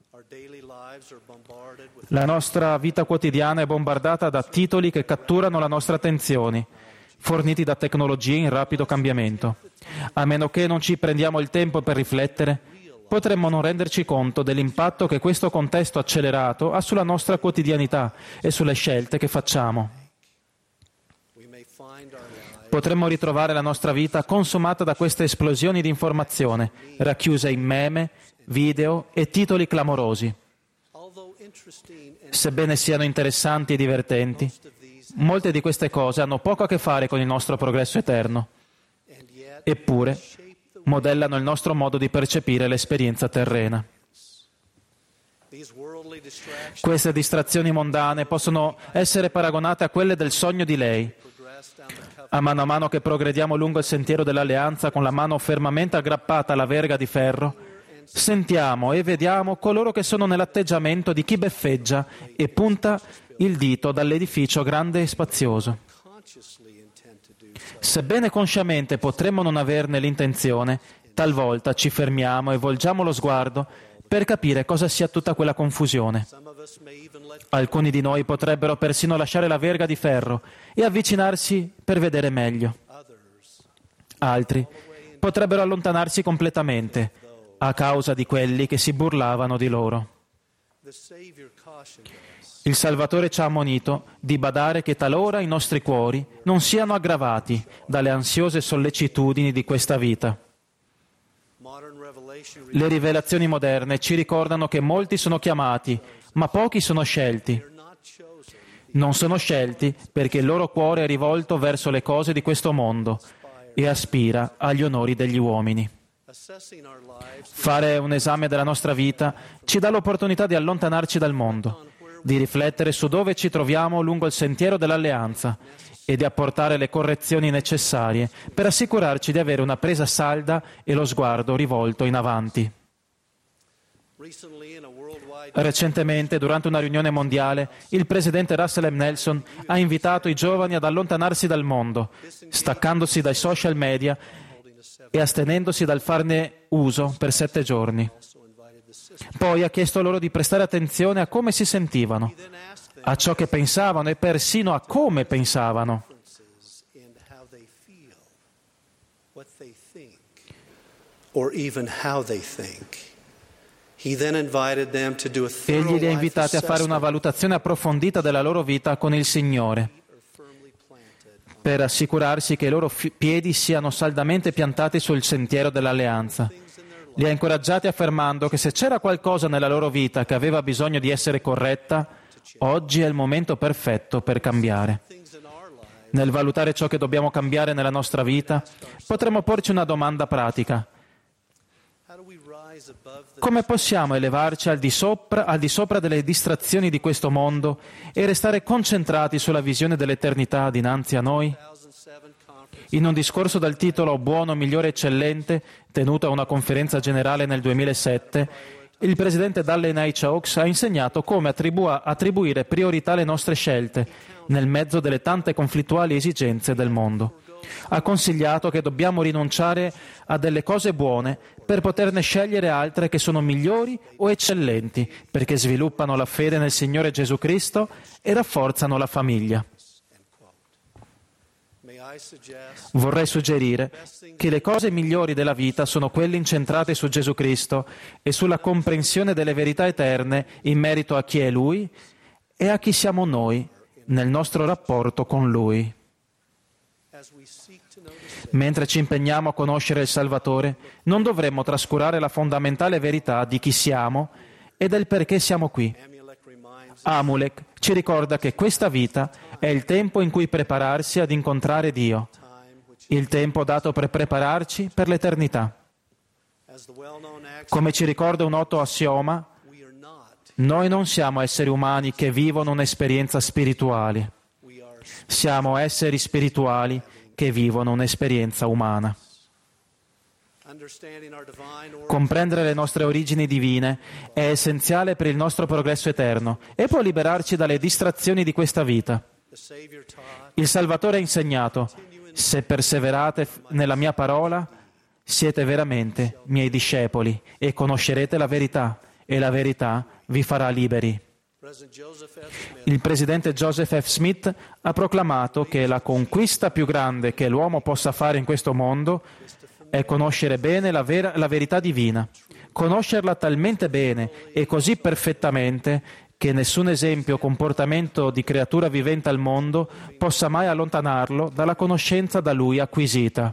La nostra vita quotidiana è bombardata da titoli che catturano la nostra attenzione, forniti da tecnologie in rapido cambiamento. A meno che non ci prendiamo il tempo per riflettere, potremmo non renderci conto dell'impatto che questo contesto accelerato ha sulla nostra quotidianità e sulle scelte che facciamo. Potremmo ritrovare la nostra vita consumata da queste esplosioni di informazione, racchiuse in meme, video e titoli clamorosi. Sebbene siano interessanti e divertenti, molte di queste cose hanno poco a che fare con il nostro progresso eterno. Eppure, modellano il nostro modo di percepire l'esperienza terrena. Queste distrazioni mondane possono essere paragonate a quelle del sogno di lei. A mano che progrediamo lungo il sentiero dell'alleanza con la mano fermamente aggrappata alla verga di ferro, sentiamo e vediamo coloro che sono nell'atteggiamento di chi beffeggia e punta il dito dall'edificio grande e spazioso. Sebbene consciamente potremmo non averne l'intenzione, talvolta ci fermiamo e volgiamo lo sguardo per capire cosa sia tutta quella confusione. Alcuni di noi potrebbero persino lasciare la verga di ferro e avvicinarsi per vedere meglio. Altri potrebbero allontanarsi completamente a causa di quelli che si burlavano di loro. Il Salvatore ci ha ammonito di badare che talora i nostri cuori non siano aggravati dalle ansiose sollecitudini di questa vita. Le rivelazioni moderne ci ricordano che molti sono chiamati, ma pochi sono scelti. Non sono scelti perché il loro cuore è rivolto verso le cose di questo mondo e aspira agli onori degli uomini. Fare un esame della nostra vita ci dà l'opportunità di allontanarci dal mondo, di riflettere su dove ci troviamo lungo il sentiero dell'alleanza e di apportare le correzioni necessarie per assicurarci di avere una presa salda e lo sguardo rivolto in avanti. Recentemente, durante una riunione mondiale, il presidente Russell M. Nelson ha invitato i giovani ad allontanarsi dal mondo, staccandosi dai social media e astenendosi dal farne uso per 7 giorni. Poi ha chiesto loro di prestare attenzione a come si sentivano, a ciò che pensavano e persino a come pensavano. Egli li ha invitati a fare una valutazione approfondita della loro vita con il Signore, per assicurarsi che i loro piedi siano saldamente piantati sul sentiero dell'alleanza. Li ha incoraggiati affermando che se c'era qualcosa nella loro vita che aveva bisogno di essere corretta, oggi è il momento perfetto per cambiare. Nel valutare ciò che dobbiamo cambiare nella nostra vita, potremmo porci una domanda pratica. Come possiamo elevarci al di sopra delle distrazioni di questo mondo e restare concentrati sulla visione dell'eternità dinanzi a noi? In un discorso dal titolo Buono, migliore, eccellente, tenuto a una conferenza generale nel 2007, il presidente Dallin H. Oaks ha insegnato come attribuire priorità alle nostre scelte nel mezzo delle tante conflittuali esigenze del mondo. Ha consigliato che dobbiamo rinunciare a delle cose buone per poterne scegliere altre che sono migliori o eccellenti, perché sviluppano la fede nel Signore Gesù Cristo e rafforzano la famiglia. Vorrei suggerire che le cose migliori della vita sono quelle incentrate su Gesù Cristo e sulla comprensione delle verità eterne in merito a chi è Lui e a chi siamo noi nel nostro rapporto con Lui. Mentre ci impegniamo a conoscere il Salvatore, non dovremmo trascurare la fondamentale verità di chi siamo e del perché siamo qui. Amulek ci ricorda che questa vita è il tempo in cui prepararsi ad incontrare Dio, il tempo dato per prepararci per l'eternità. Come ci ricorda un noto assioma, noi non siamo esseri umani che vivono un'esperienza spirituale, siamo esseri spirituali che vivono un'esperienza umana. Comprendere le nostre origini divine è essenziale per il nostro progresso eterno e può liberarci dalle distrazioni di questa vita. Il Salvatore ha insegnato: se perseverate nella mia parola, siete veramente miei discepoli e conoscerete la verità, e la verità vi farà liberi. Il presidente Joseph F. Smith ha proclamato che la conquista più grande che l'uomo possa fare in questo mondo è conoscere bene la verità divina, conoscerla talmente bene e così perfettamente che nessun esempio o comportamento di creatura vivente al mondo possa mai allontanarlo dalla conoscenza da lui acquisita.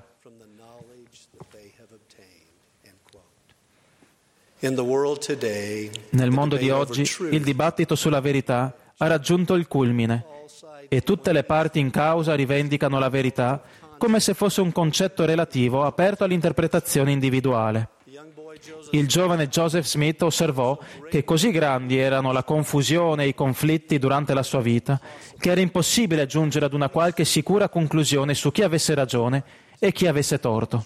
Nel mondo di oggi il dibattito sulla verità ha raggiunto il culmine e tutte le parti in causa rivendicano la verità come se fosse un concetto relativo aperto all'interpretazione individuale. Il giovane Joseph Smith osservò che così grandi erano la confusione e i conflitti durante la sua vita che era impossibile giungere ad una qualche sicura conclusione su chi avesse ragione e chi avesse torto.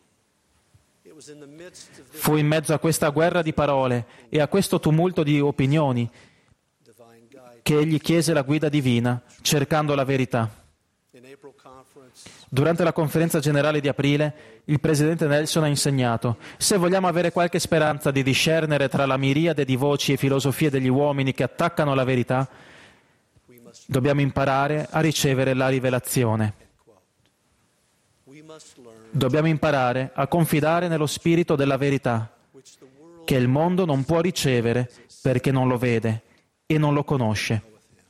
Fu in mezzo a questa guerra di parole e a questo tumulto di opinioni che egli chiese la guida divina, cercando la verità. Durante la conferenza generale di aprile, il presidente Nelson ha insegnato: se vogliamo avere qualche speranza di discernere tra la miriade di voci e filosofie degli uomini che attaccano la verità, dobbiamo imparare a ricevere la rivelazione. Dobbiamo imparare a confidare nello spirito della verità, che il mondo non può ricevere perché non lo vede e non lo conosce.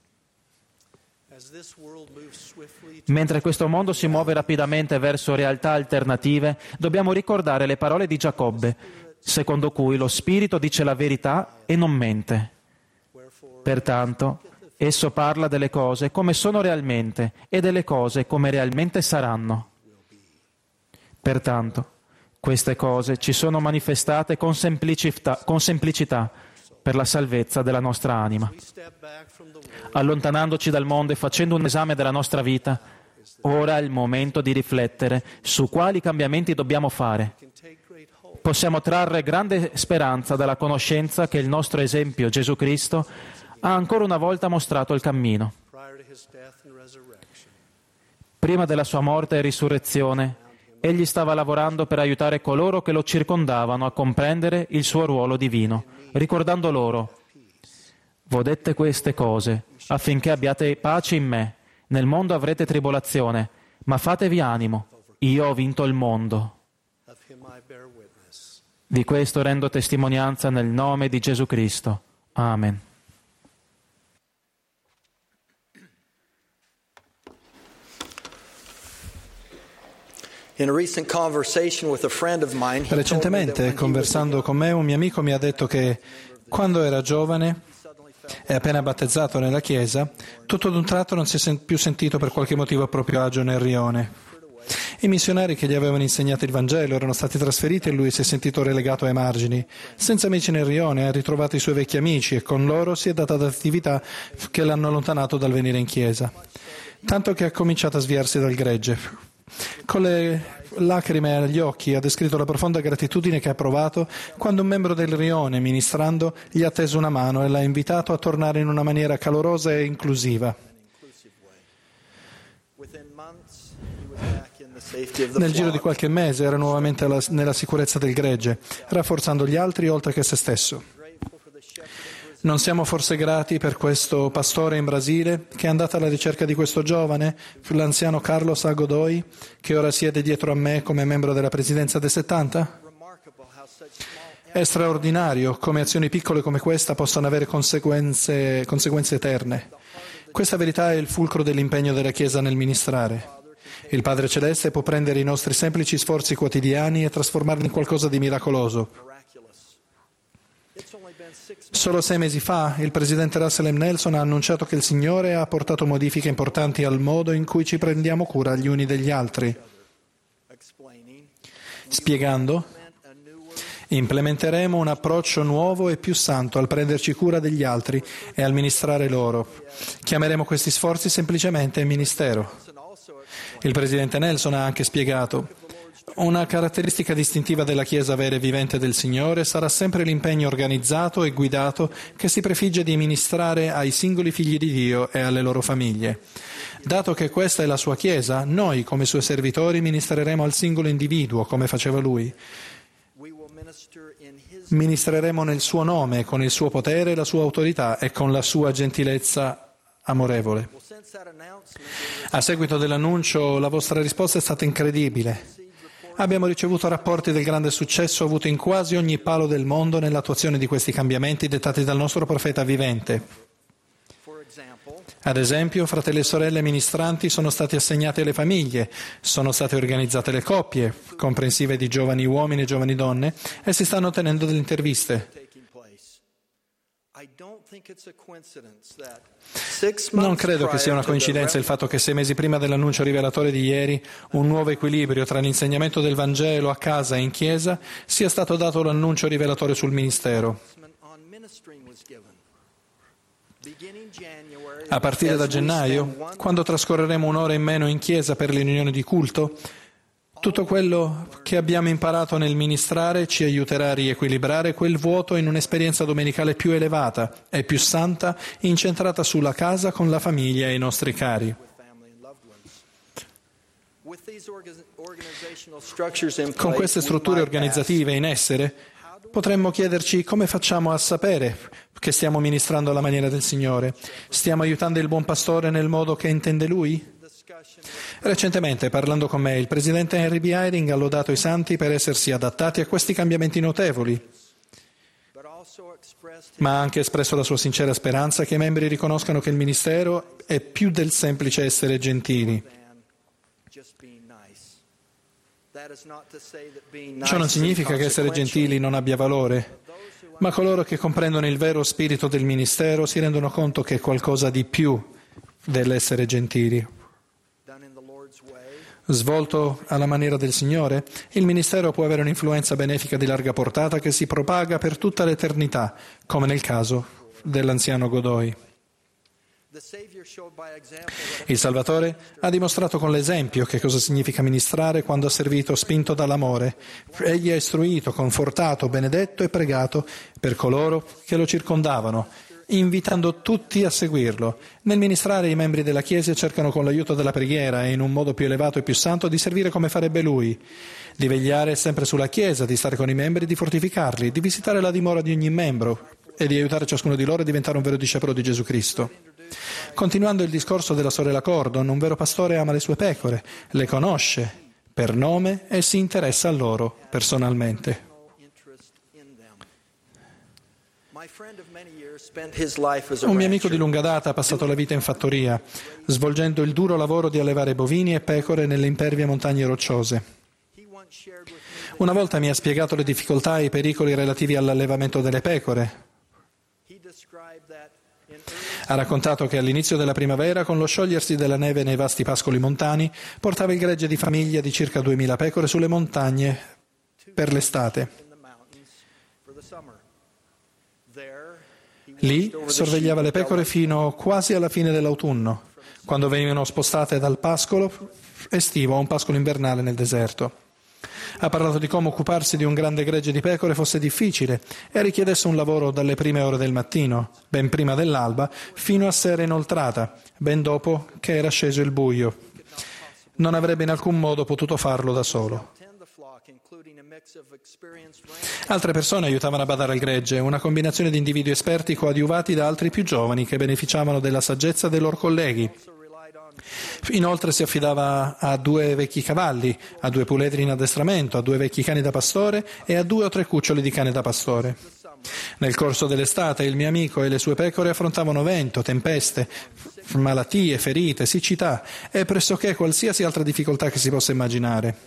Mentre questo mondo si muove rapidamente verso realtà alternative, dobbiamo ricordare le parole di Giacobbe, secondo cui lo Spirito dice la verità e non mente. Pertanto, esso parla delle cose come sono realmente e delle cose come realmente saranno. Pertanto, queste cose ci sono manifestate con semplicità per la salvezza della nostra anima. Allontanandoci dal mondo e facendo un esame della nostra vita, ora è il momento di riflettere su quali cambiamenti dobbiamo fare. Possiamo trarre grande speranza dalla conoscenza che il nostro esempio, Gesù Cristo, ha ancora una volta mostrato il cammino. Prima della sua morte e risurrezione, egli stava lavorando per aiutare coloro che lo circondavano a comprendere il suo ruolo divino, ricordando loro: «V'ho dette queste cose, affinché abbiate pace in me. Nel mondo avrete tribolazione, ma fatevi animo, io ho vinto il mondo». Di questo rendo testimonianza nel nome di Gesù Cristo. Amen. Recentemente, conversando con me, un mio amico mi ha detto che quando era giovane e appena battezzato nella Chiesa, tutto d'un tratto non si è più sentito per qualche motivo a proprio agio nel rione. I missionari che gli avevano insegnato il Vangelo erano stati trasferiti e lui si è sentito relegato ai margini. Senza amici nel rione ha ritrovato i suoi vecchi amici e con loro si è data ad attività che l'hanno allontanato dal venire in chiesa. Tanto che ha cominciato a sviarsi dal gregge. Con le lacrime agli occhi ha descritto la profonda gratitudine che ha provato quando un membro del rione, ministrando, gli ha teso una mano e l'ha invitato a tornare in una maniera calorosa e inclusiva. Nel giro di qualche mese era nuovamente nella sicurezza del gregge, rafforzando gli altri oltre che se stesso. Non siamo forse grati per questo pastore in Brasile che è andato alla ricerca di questo giovane, l'anziano Carlos A. Godoy, che ora siede dietro a me come membro della presidenza dei 70? È straordinario come azioni piccole come questa possano avere conseguenze eterne. Questa verità è il fulcro dell'impegno della Chiesa nel ministrare. Il Padre Celeste può prendere i nostri semplici sforzi quotidiani e trasformarli in qualcosa di miracoloso. Solo 6 mesi fa il presidente Russell M. Nelson ha annunciato che il Signore ha apportato modifiche importanti al modo in cui ci prendiamo cura gli uni degli altri. Spiegando, implementeremo un approccio nuovo e più santo al prenderci cura degli altri e al ministrare loro. Chiameremo questi sforzi semplicemente ministero. Il presidente Nelson ha anche spiegato: una caratteristica distintiva della Chiesa vera e vivente del Signore sarà sempre l'impegno organizzato e guidato che si prefigge di ministrare ai singoli figli di Dio e alle loro famiglie. Dato che questa è la sua Chiesa, noi come suoi servitori ministreremo al singolo individuo come faceva lui. Ministreremo nel suo nome, con il suo potere, la sua autorità e con la sua gentilezza amorevole. A seguito dell'annuncio, la vostra risposta è stata incredibile. Abbiamo ricevuto rapporti del grande successo avuto in quasi ogni palo del mondo nell'attuazione di questi cambiamenti dettati dal nostro profeta vivente. Ad esempio, fratelli e sorelle ministranti sono stati assegnati alle famiglie, sono state organizzate le coppie, comprensive di giovani uomini e giovani donne, e si stanno tenendo delle interviste. Non credo che sia una coincidenza il fatto che 6 mesi prima dell'annuncio rivelatore di ieri, un nuovo equilibrio tra l'insegnamento del Vangelo a casa e in chiesa, sia stato dato l'annuncio rivelatore sul ministero. A partire da gennaio, quando trascorreremo un'ora in meno in chiesa per le riunioni di culto, tutto quello che abbiamo imparato nel ministrare ci aiuterà a riequilibrare quel vuoto in un'esperienza domenicale più elevata e più santa, incentrata sulla casa con la famiglia e i nostri cari. Con queste strutture organizzative in essere, potremmo chiederci come facciamo a sapere che stiamo ministrando alla maniera del Signore. Stiamo aiutando il buon pastore nel modo che intende Lui? Recentemente, parlando con me, il presidente Henry B. Eyring ha lodato i santi per essersi adattati a questi cambiamenti notevoli, ma ha anche espresso la sua sincera speranza che i membri riconoscano che il ministero è più del semplice essere gentili. Ciò non significa che essere gentili non abbia valore, ma coloro che comprendono il vero spirito del ministero si rendono conto che è qualcosa di più dell'essere gentili. Svolto alla maniera del Signore, il ministero può avere un'influenza benefica di larga portata che si propaga per tutta l'eternità, come nel caso dell'anziano Godoy. Il Salvatore ha dimostrato con l'esempio che cosa significa ministrare quando ha servito spinto dall'amore. Egli ha istruito, confortato, benedetto e pregato per coloro che lo circondavano, invitando tutti a seguirlo. Nel ministrare i membri della Chiesa cercano con l'aiuto della preghiera e in un modo più elevato e più santo di servire come farebbe Lui, di vegliare sempre sulla Chiesa, di stare con i membri, di fortificarli, di visitare la dimora di ogni membro e di aiutare ciascuno di loro a diventare un vero discepolo di Gesù Cristo. Continuando il discorso della sorella Gordon, un vero pastore ama le sue pecore, le conosce per nome e si interessa a loro personalmente. Un mio amico di lunga data ha passato la vita in fattoria, svolgendo il duro lavoro di allevare bovini e pecore nelle impervie montagne rocciose. Una volta mi ha spiegato le difficoltà e i pericoli relativi all'allevamento delle pecore. Ha raccontato che all'inizio della primavera, con lo sciogliersi della neve nei vasti pascoli montani, portava il gregge di famiglia di circa 2000 pecore sulle montagne per l'estate. Lì sorvegliava le pecore fino quasi alla fine dell'autunno, quando venivano spostate dal pascolo estivo a un pascolo invernale nel deserto. Ha parlato di come occuparsi di un grande gregge di pecore fosse difficile e richiedesse un lavoro dalle prime ore del mattino, ben prima dell'alba, fino a sera inoltrata, ben dopo che era sceso il buio. Non avrebbe in alcun modo potuto farlo da solo. Altre persone aiutavano a badare al gregge, una combinazione di individui esperti coadiuvati da altri più giovani che beneficiavano della saggezza dei loro colleghi. Inoltre si affidava a 2 vecchi cavalli, a 2 puledri in addestramento, a 2 vecchi cani da pastore e a 2 o 3 cuccioli di cane da pastore. Nel corso dell'estate il mio amico e le sue pecore affrontavano vento, tempeste, malattie, ferite, siccità e pressoché qualsiasi altra difficoltà che si possa immaginare.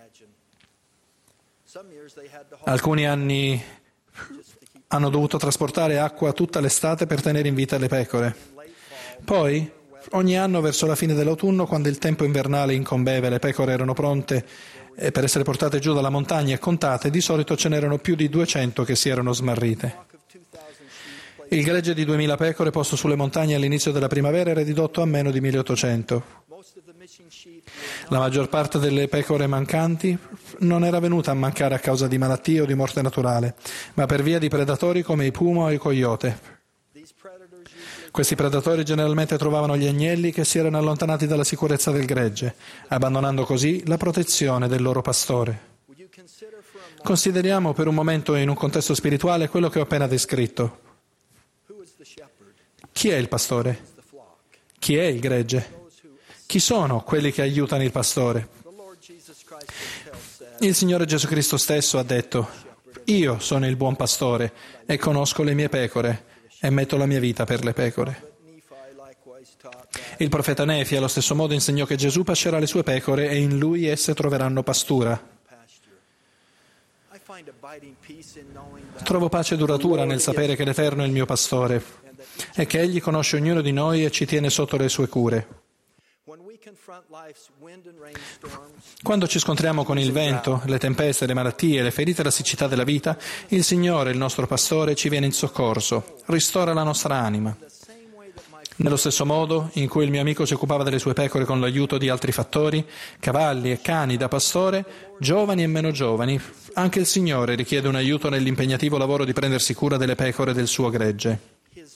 Alcuni anni hanno dovuto trasportare acqua tutta l'estate per tenere in vita le pecore. Poi, ogni anno verso la fine dell'autunno, quando il tempo invernale incombeva e le pecore erano pronte per essere portate giù dalla montagna e contate, di solito ce n'erano più di 200 che si erano smarrite. Il gregge di 2000 pecore posto sulle montagne all'inizio della primavera era ridotto a meno di 1800. La maggior parte delle pecore mancanti non era venuta a mancare a causa di malattie o di morte naturale, ma per via di predatori come i puma o i coyote. Questi predatori generalmente trovavano gli agnelli che si erano allontanati dalla sicurezza del gregge, abbandonando così la protezione del loro pastore. Consideriamo per un momento in un contesto spirituale quello che ho appena descritto. Chi è il pastore? Chi è il gregge? Chi sono quelli che aiutano il pastore? Il Signore Gesù Cristo stesso ha detto: io sono il buon pastore e conosco le mie pecore e metto la mia vita per le pecore. Il profeta Nefi allo stesso modo insegnò che Gesù pascerà le sue pecore e in lui esse troveranno pastura. Trovo pace duratura nel sapere che l'Eterno è il mio pastore e che Egli conosce ognuno di noi e ci tiene sotto le sue cure. Quando ci scontriamo con il vento, le tempeste, le malattie, le ferite e la siccità della vita, il Signore, il nostro pastore, ci viene in soccorso, ristora la nostra anima. Nello stesso modo in cui il mio amico si occupava delle sue pecore con l'aiuto di altri fattori, cavalli e cani da pastore, giovani e meno giovani, anche il Signore richiede un aiuto nell'impegnativo lavoro di prendersi cura delle pecore del suo gregge.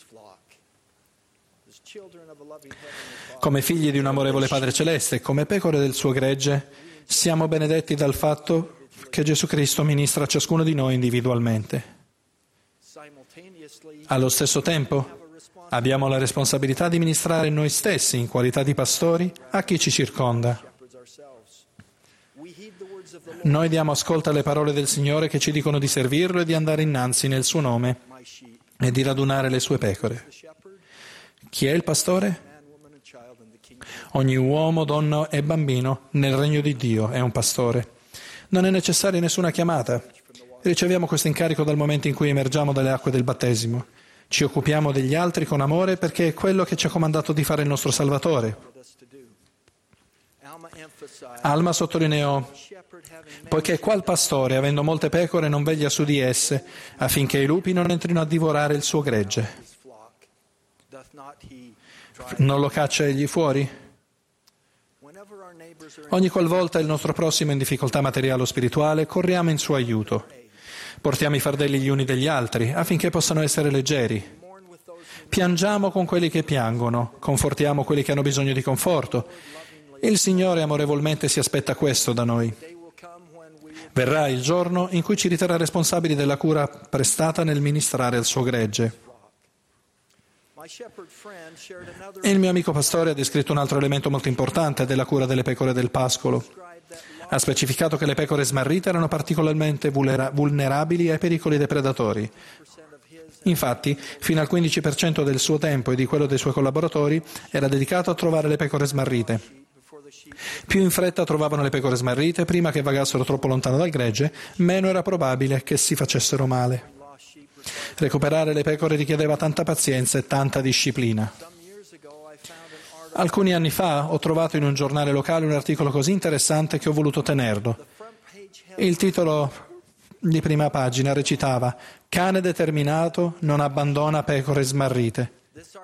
Come figli di un amorevole Padre Celeste e come pecore del suo gregge, siamo benedetti dal fatto che Gesù Cristo ministra a ciascuno di noi individualmente. Allo stesso tempo, abbiamo la responsabilità di ministrare noi stessi in qualità di pastori a chi ci circonda. Noi diamo ascolto alle parole del Signore che ci dicono di servirlo e di andare innanzi nel suo nome e di radunare le sue pecore. Chi è il pastore? Ogni uomo, donna e bambino nel regno di Dio è un pastore. Non è necessaria nessuna chiamata. Riceviamo questo incarico dal momento in cui emergiamo dalle acque del battesimo. Ci occupiamo degli altri con amore perché è quello che ci ha comandato di fare il nostro Salvatore. Alma sottolineò: poiché qual pastore, avendo molte pecore, non veglia su di esse, affinché i lupi non entrino a divorare il suo gregge. Non lo caccia egli fuori? Ogni qualvolta il nostro prossimo è in difficoltà materiale o spirituale, corriamo in suo aiuto. Portiamo i fardelli gli uni degli altri, affinché possano essere leggeri. Piangiamo con quelli che piangono, confortiamo quelli che hanno bisogno di conforto. Il Signore amorevolmente si aspetta questo da noi. Verrà il giorno in cui ci riterrà responsabili della cura prestata nel ministrare al suo gregge. Il mio amico pastore ha descritto un altro elemento molto importante della cura delle pecore del pascolo. Ha specificato che le pecore smarrite erano particolarmente vulnerabili ai pericoli dei predatori. Infatti, fino al 15% del suo tempo e di quello dei suoi collaboratori era dedicato a trovare le pecore smarrite. Più in fretta trovavano le pecore smarrite, prima che vagassero troppo lontano dal gregge, meno era probabile che si facessero male. Recuperare le pecore richiedeva tanta pazienza e tanta disciplina. Alcuni anni fa ho trovato in un giornale locale un articolo così interessante che ho voluto tenerlo. Il titolo di prima pagina recitava: "Cane determinato non abbandona pecore smarrite".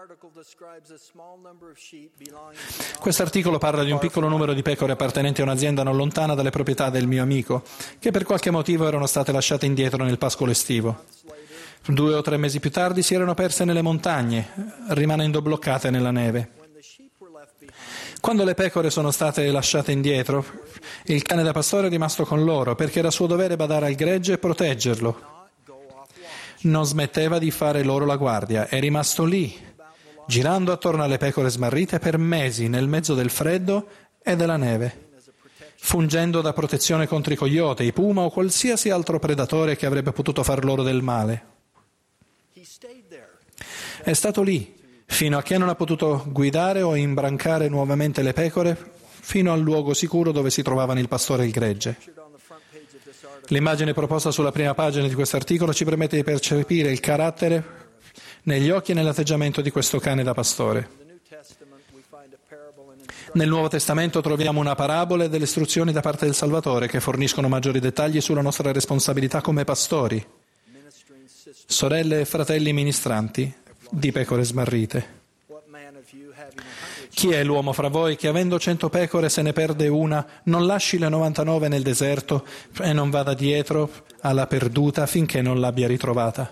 Questo articolo parla di un piccolo numero di pecore appartenenti a un'azienda non lontana dalle proprietà del mio amico, che per qualche motivo erano state lasciate indietro nel pascolo estivo. 2 o 3 mesi più tardi si erano perse nelle montagne, rimanendo bloccate nella neve. Quando le pecore sono state lasciate indietro, il cane da pastore è rimasto con loro perché era suo dovere badare al gregge e proteggerlo. Non smetteva di fare loro la guardia, è rimasto lì, girando attorno alle pecore smarrite per mesi nel mezzo del freddo e della neve, fungendo da protezione contro i coyote, i puma o qualsiasi altro predatore che avrebbe potuto far loro del male. È stato lì fino a che non ha potuto guidare o imbrancare nuovamente le pecore fino al luogo sicuro dove si trovavano il pastore e il gregge. L'immagine proposta sulla prima pagina di questo articolo ci permette di percepire il carattere negli occhi e nell'atteggiamento di questo cane da pastore. Nel Nuovo Testamento troviamo una parabola e delle istruzioni da parte del Salvatore che forniscono maggiori dettagli sulla nostra responsabilità come pastori, sorelle e fratelli ministranti di pecore smarrite. Chi è l'uomo fra voi che avendo 100 pecore se ne perde una, non lasci le 99 nel deserto e non vada dietro alla perduta finché non l'abbia ritrovata?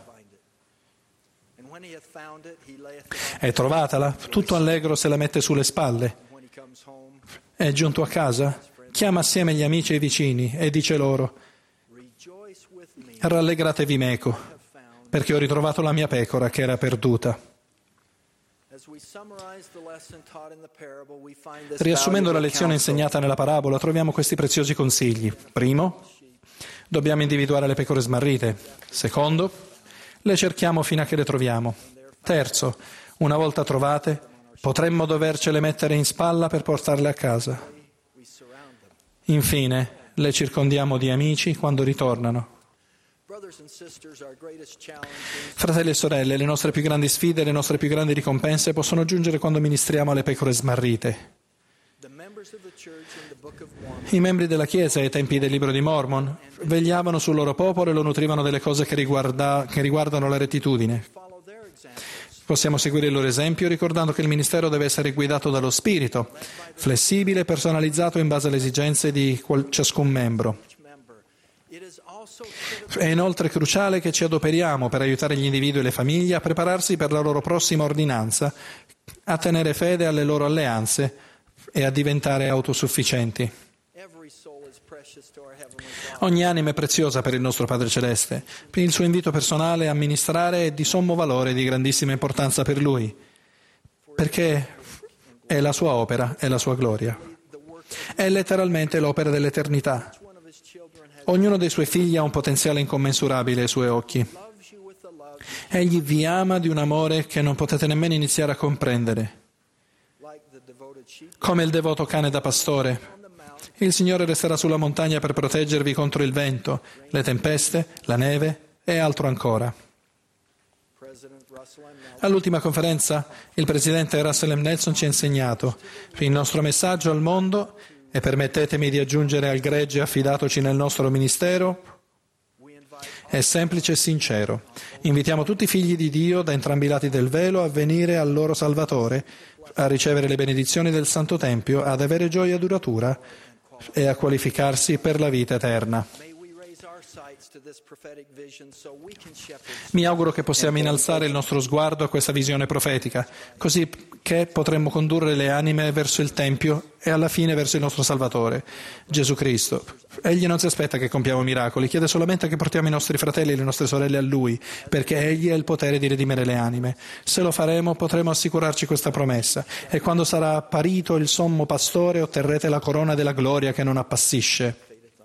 E trovatala, tutto allegro se la mette sulle spalle. È giunto a casa, chiama assieme gli amici e i vicini e dice loro: rallegratevi meco, perché ho ritrovato la mia pecora che era perduta. Riassumendo la lezione insegnata nella parabola, troviamo questi preziosi consigli. Primo, dobbiamo individuare le pecore smarrite. Secondo, le cerchiamo fino a che le troviamo. Terzo, una volta trovate, potremmo dovercele mettere in spalla per portarle a casa. Infine, le circondiamo di amici quando ritornano. Fratelli e sorelle, le nostre più grandi sfide e le nostre più grandi ricompense possono giungere quando ministriamo alle pecore smarrite. I membri della Chiesa ai tempi del libro di Mormon vegliavano sul loro popolo e lo nutrivano delle cose che riguardano la rettitudine. Possiamo seguire il loro esempio ricordando che il ministero deve essere guidato dallo Spirito, flessibile e personalizzato in base alle esigenze di ciascun membro. È inoltre cruciale che ci adoperiamo per aiutare gli individui e le famiglie a prepararsi per la loro prossima ordinanza, a tenere fede alle loro alleanze e a diventare autosufficienti. Ogni anima è preziosa per il nostro Padre Celeste. Il suo invito personale a ministrare è di sommo valore e di grandissima importanza per Lui, perché è la sua opera e la sua gloria. È letteralmente l'opera dell'eternità. Ognuno dei suoi figli ha un potenziale incommensurabile ai suoi occhi. Egli vi ama di un amore che non potete nemmeno iniziare a comprendere. Come il devoto cane da pastore, il Signore resterà sulla montagna per proteggervi contro il vento, le tempeste, la neve e altro ancora. All'ultima conferenza, il presidente Russell M. Nelson ci ha insegnato: il nostro messaggio al mondo, e permettetemi di aggiungere al gregge affidatoci nel nostro ministero, è semplice e sincero. Invitiamo tutti i figli di Dio da entrambi i lati del velo a venire al loro Salvatore, a ricevere le benedizioni del Santo Tempio, ad avere gioia duratura e a qualificarsi per la vita eterna. Mi auguro che possiamo innalzare il nostro sguardo a questa visione profetica, così che potremmo condurre le anime verso il Tempio e alla fine verso il nostro Salvatore, Gesù Cristo. Egli non si aspetta che compiamo miracoli, chiede solamente che portiamo i nostri fratelli e le nostre sorelle a Lui, perché Egli ha il potere di redimere le anime. Se lo faremo, potremo assicurarci questa promessa, e quando sarà apparito il sommo pastore otterrete la corona della gloria che non appassisce.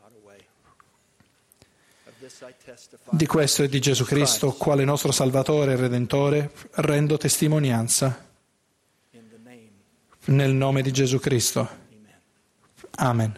Di questo e di Gesù Cristo, quale nostro Salvatore e Redentore, rendo testimonianza. Nel nome di Gesù Cristo. Amen.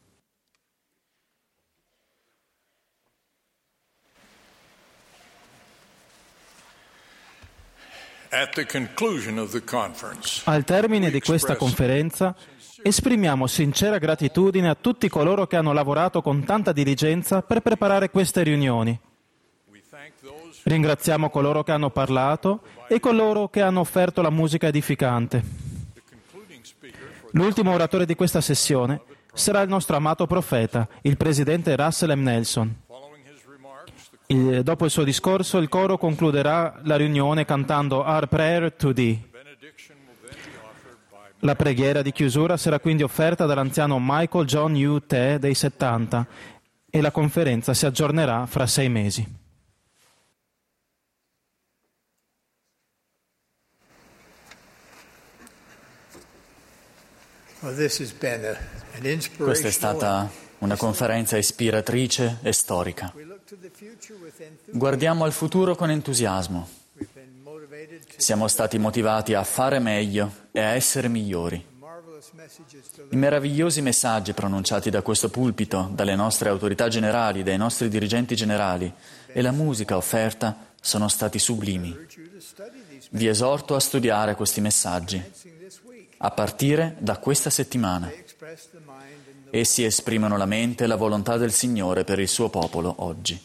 Al termine di questa conferenza esprimiamo sincera gratitudine a tutti coloro che hanno lavorato con tanta diligenza per preparare queste riunioni. Ringraziamo coloro che hanno parlato e coloro che hanno offerto la musica edificante. L'ultimo oratore di questa sessione sarà il nostro amato profeta, il presidente Russell M. Nelson. Dopo il suo discorso, il coro concluderà la riunione cantando Our Prayer to Thee. La preghiera di chiusura sarà quindi offerta dall'anziano Michael John U. Teh dei 70 e la conferenza si aggiornerà fra 6 mesi. Questa è stata una conferenza ispiratrice e storica. Guardiamo al futuro con entusiasmo. Siamo stati motivati a fare meglio e a essere migliori. I meravigliosi messaggi pronunciati da questo pulpito, dalle nostre autorità generali, dai nostri dirigenti generali e la musica offerta sono stati sublimi. Vi esorto a studiare questi messaggi, a partire da questa settimana. Essi esprimono la mente e la volontà del Signore per il suo popolo oggi.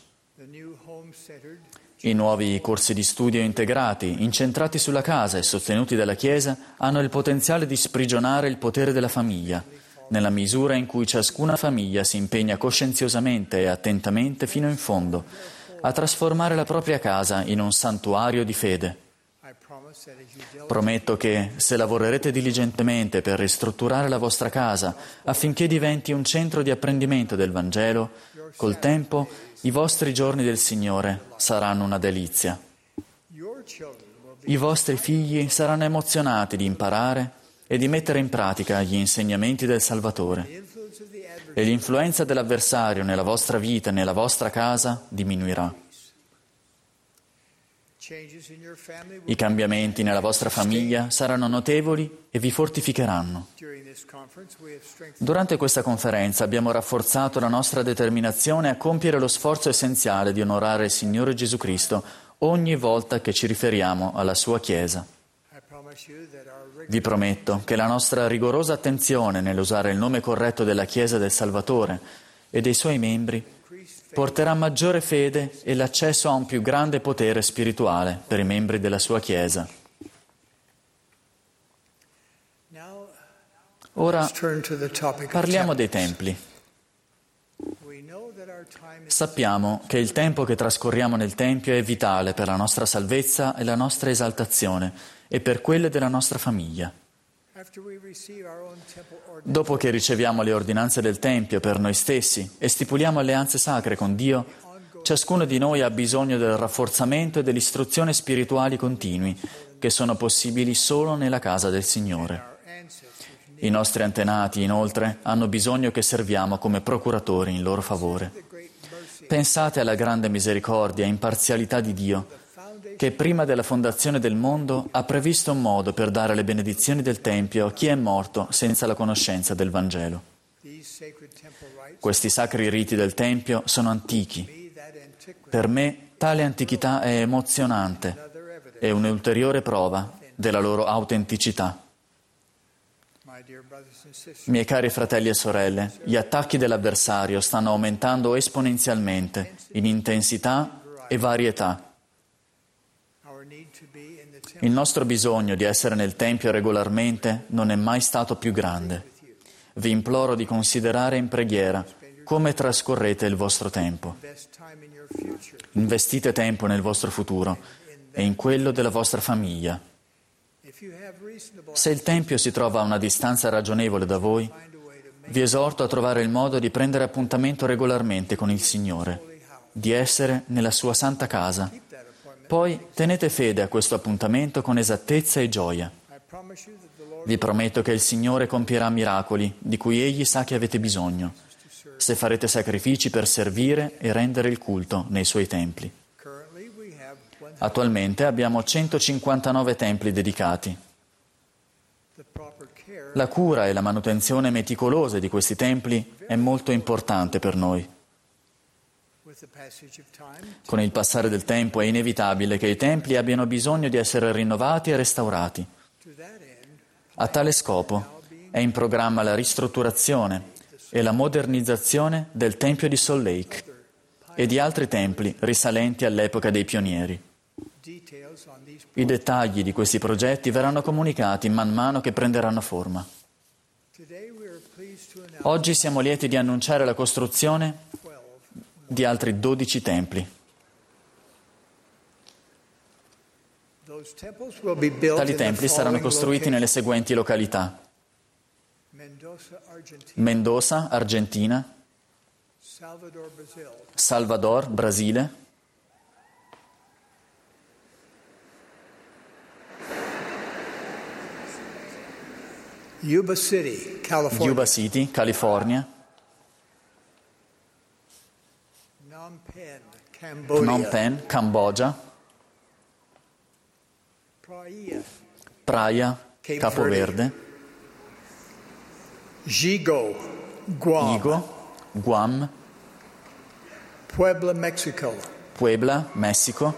I nuovi corsi di studio integrati, incentrati sulla casa e sostenuti dalla Chiesa, hanno il potenziale di sprigionare il potere della famiglia, nella misura in cui ciascuna famiglia si impegna coscienziosamente e attentamente fino in fondo a trasformare la propria casa in un santuario di fede. Prometto che, se lavorerete diligentemente per ristrutturare la vostra casa affinché diventi un centro di apprendimento del Vangelo, col tempo i vostri giorni del Signore saranno una delizia. I vostri figli saranno emozionati di imparare e di mettere in pratica gli insegnamenti del Salvatore, e l'influenza dell'avversario nella vostra vita e nella vostra casa diminuirà. I cambiamenti nella vostra famiglia saranno notevoli e vi fortificheranno. Durante questa conferenza abbiamo rafforzato la nostra determinazione a compiere lo sforzo essenziale di onorare il Signore Gesù Cristo ogni volta che ci riferiamo alla sua Chiesa. Vi prometto che la nostra rigorosa attenzione nell'usare il nome corretto della Chiesa del Salvatore e dei suoi membri porterà maggiore fede e l'accesso a un più grande potere spirituale per i membri della sua Chiesa. Ora parliamo dei templi. Sappiamo che il tempo che trascorriamo nel Tempio è vitale per la nostra salvezza e la nostra esaltazione e per quelle della nostra famiglia. Dopo che riceviamo le ordinanze del Tempio per noi stessi e stipuliamo alleanze sacre con Dio, ciascuno di noi ha bisogno del rafforzamento e dell'istruzione spirituali continui, che sono possibili solo nella casa del Signore. I nostri antenati, inoltre, hanno bisogno che serviamo come procuratori in loro favore. Pensate alla grande misericordia e imparzialità di Dio, che prima della fondazione del mondo ha previsto un modo per dare le benedizioni del Tempio a chi è morto senza la conoscenza del Vangelo. Questi sacri riti del Tempio sono antichi. Per me tale antichità è emozionante e un'ulteriore prova della loro autenticità. Miei cari fratelli e sorelle, gli attacchi dell'avversario stanno aumentando esponenzialmente in intensità e varietà. Il nostro bisogno di essere nel Tempio regolarmente non è mai stato più grande. Vi imploro di considerare in preghiera come trascorrete il vostro tempo. Investite tempo nel vostro futuro e in quello della vostra famiglia. Se il Tempio si trova a una distanza ragionevole da voi, vi esorto a trovare il modo di prendere appuntamento regolarmente con il Signore, di essere nella sua santa casa. Poi tenete fede a questo appuntamento con esattezza e gioia. Vi prometto che il Signore compierà miracoli di cui Egli sa che avete bisogno, se farete sacrifici per servire e rendere il culto nei Suoi templi. Attualmente abbiamo 159 templi dedicati. La cura e la manutenzione meticolose di questi templi è molto importante per noi. Con il passare del tempo è inevitabile che i templi abbiano bisogno di essere rinnovati e restaurati. A tale scopo è in programma la ristrutturazione e la modernizzazione del Tempio di Salt Lake e di altri templi risalenti all'epoca dei pionieri. I dettagli di questi progetti verranno comunicati man mano che prenderanno forma. Oggi siamo lieti di annunciare la costruzione di altri 12 templi. Tali templi saranno costruiti nelle seguenti località: Mendoza, Argentina; Salvador, Brasile; Yuba City, California; Phnom Penh, Cambogia; Praia, Capo Verde; Yigo, Guam; Puebla, Messico;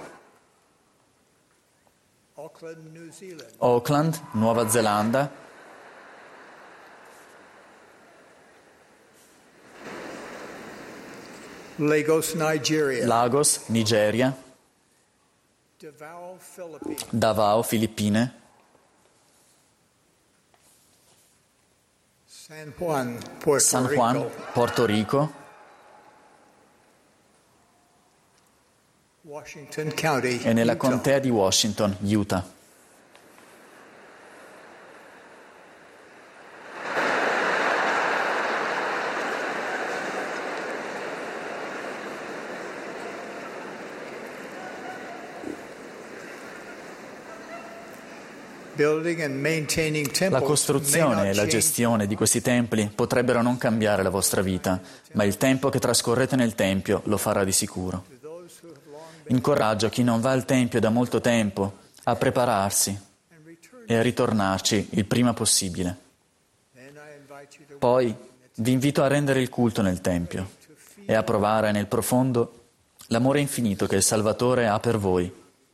Auckland, Nuova Zelanda; Lagos, Nigeria; Davao, Filippine; San Juan, Porto Rico; Washington County, e nella Utah. contea di Washington, Utah. La costruzione e la gestione di questi templi potrebbero non cambiare la vostra vita, ma il tempo che trascorrete nel Tempio lo farà di sicuro. Incoraggio chi non va al Tempio da molto tempo a prepararsi e a ritornarci il prima possibile. Poi vi invito a rendere il culto nel Tempio e a provare nel profondo l'amore infinito che il Salvatore ha per voi,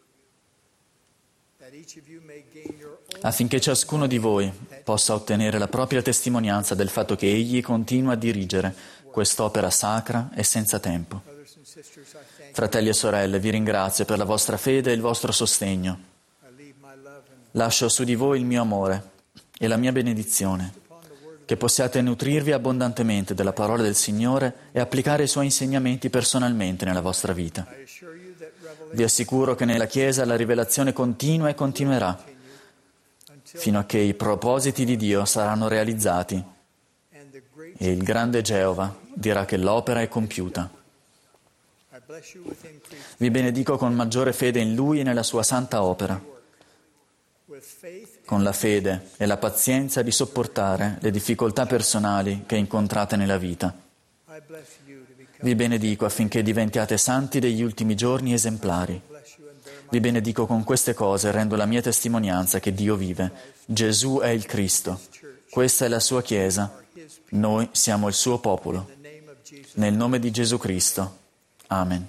affinché ciascuno di voi possa ottenere la propria testimonianza del fatto che Egli continua a dirigere quest'opera sacra e senza tempo. Fratelli e sorelle, vi ringrazio per la vostra fede e il vostro sostegno. Lascio su di voi il mio amore e la mia benedizione, che possiate nutrirvi abbondantemente della parola del Signore e applicare i Suoi insegnamenti personalmente nella vostra vita. Vi assicuro che nella Chiesa la rivelazione continua e continuerà, fino a che i propositi di Dio saranno realizzati e il grande Geova dirà che l'opera è compiuta. Vi benedico con maggiore fede in Lui e nella Sua santa opera, con la fede e la pazienza di sopportare le difficoltà personali che incontrate nella vita. Vi benedico affinché diventiate santi degli ultimi giorni esemplari. Vi benedico con queste cose e rendo la mia testimonianza che Dio vive. Gesù è il Cristo. Questa è la sua Chiesa. Noi siamo il suo popolo. Nel nome di Gesù Cristo. Amen.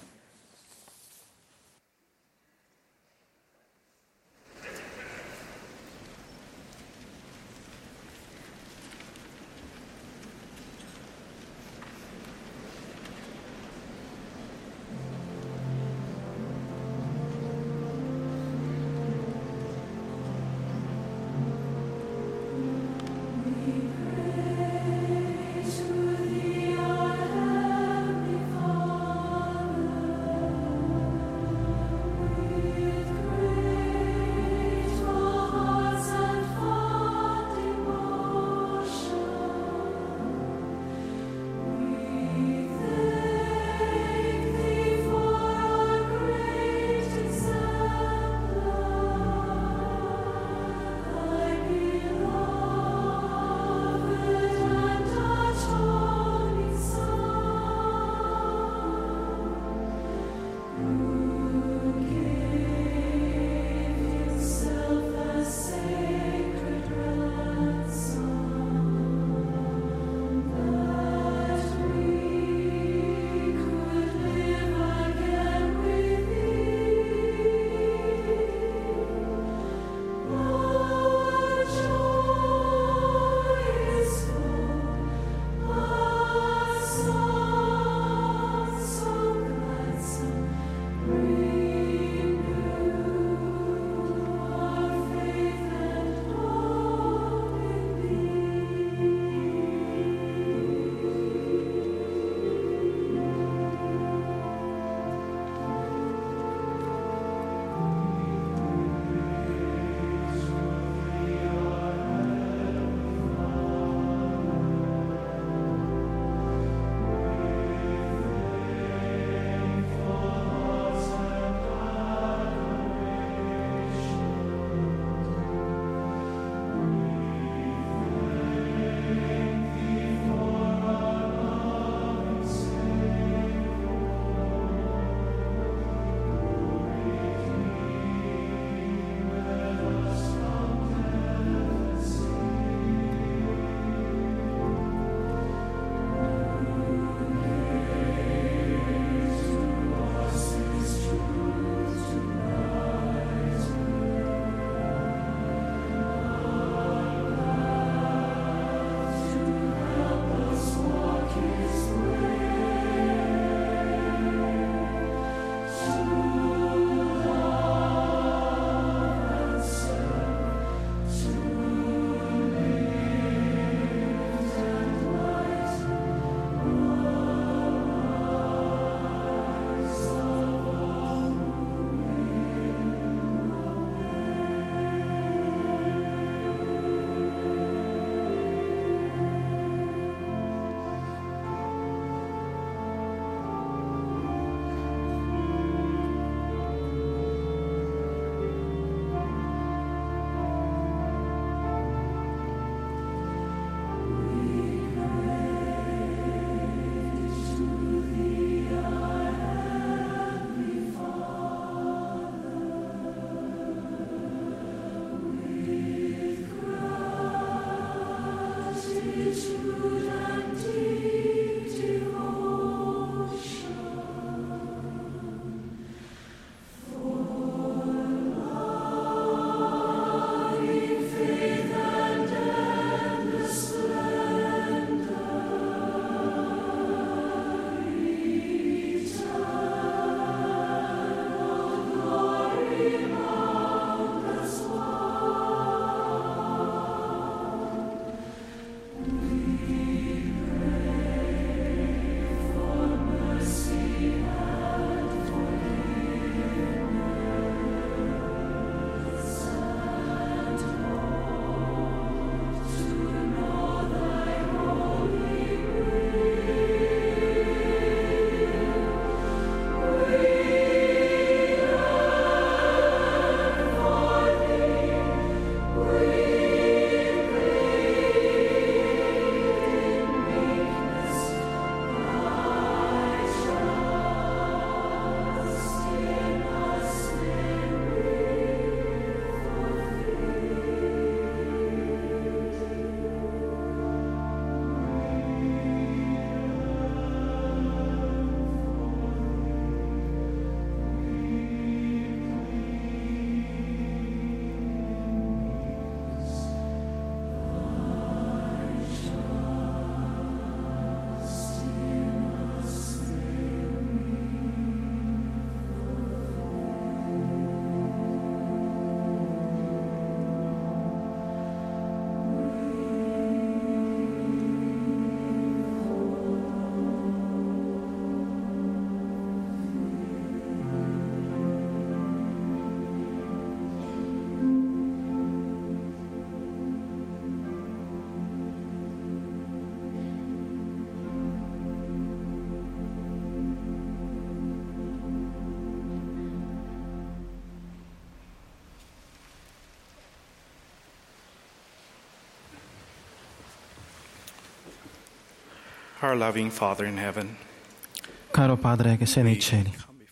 Our loving Father in heaven, Caro Padre che sei nei cieli,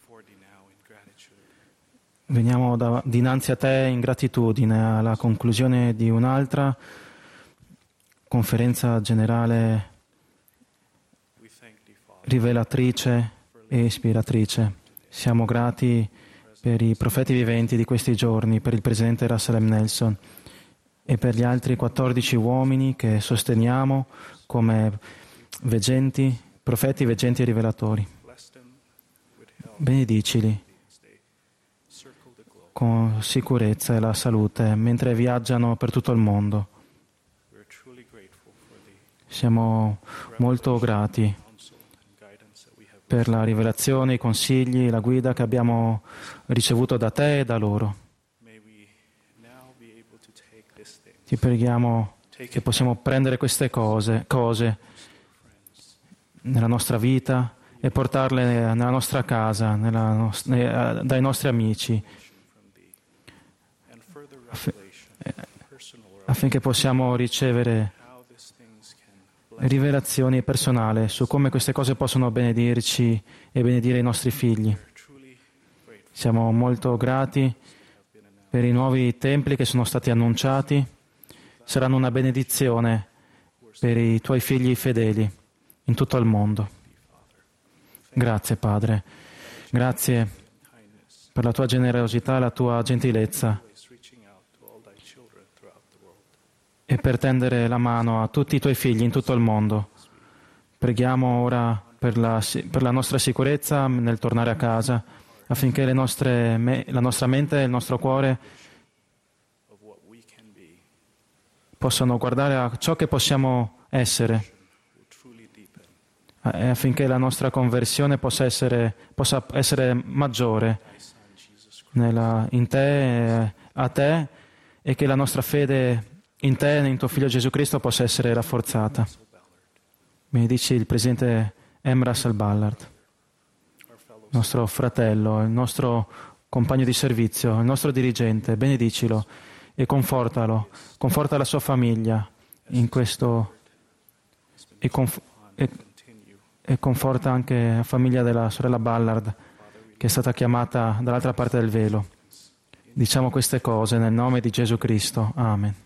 veniamo dinanzi a Te in gratitudine alla conclusione di un'altra conferenza generale rivelatrice e ispiratrice. Siamo grati per i profeti viventi di questi giorni, per il Presidente Russell M. Nelson e per gli altri 14 uomini che sosteniamo come veggenti, profeti, veggenti e rivelatori. Benedicili con sicurezza e la salute mentre viaggiano per tutto il mondo. Siamo molto grati per la rivelazione, i consigli, la guida che abbiamo ricevuto da Te e da loro. Ti preghiamo che possiamo prendere queste cose nella nostra vita e portarle nella nostra casa, dai nostri amici, affinché possiamo ricevere rivelazioni personali su come queste cose possono benedirci e benedire i nostri figli. Siamo molto grati per i nuovi templi che sono stati annunciati. Saranno una benedizione per i Tuoi figli fedeli in tutto il mondo. Grazie, Padre. Grazie per la Tua generosità e la Tua gentilezza e per tendere la mano a tutti i Tuoi figli in tutto il mondo. Preghiamo ora per la nostra sicurezza nel tornare a casa, affinché la nostra mente e il nostro cuore possano guardare a ciò che possiamo essere, affinché la nostra conversione possa essere maggiore in Te, a Te, e che la nostra fede in Te e in Tuo Figlio Gesù Cristo possa essere rafforzata. Benedici il Presidente M. Russell Ballard, il nostro fratello, il nostro compagno di servizio, il nostro dirigente. Benedicilo e confortalo, conforta la sua famiglia in questo e conforta anche la famiglia della sorella Ballard che è stata chiamata dall'altra parte del velo. Diciamo queste cose nel nome di Gesù Cristo. Amen.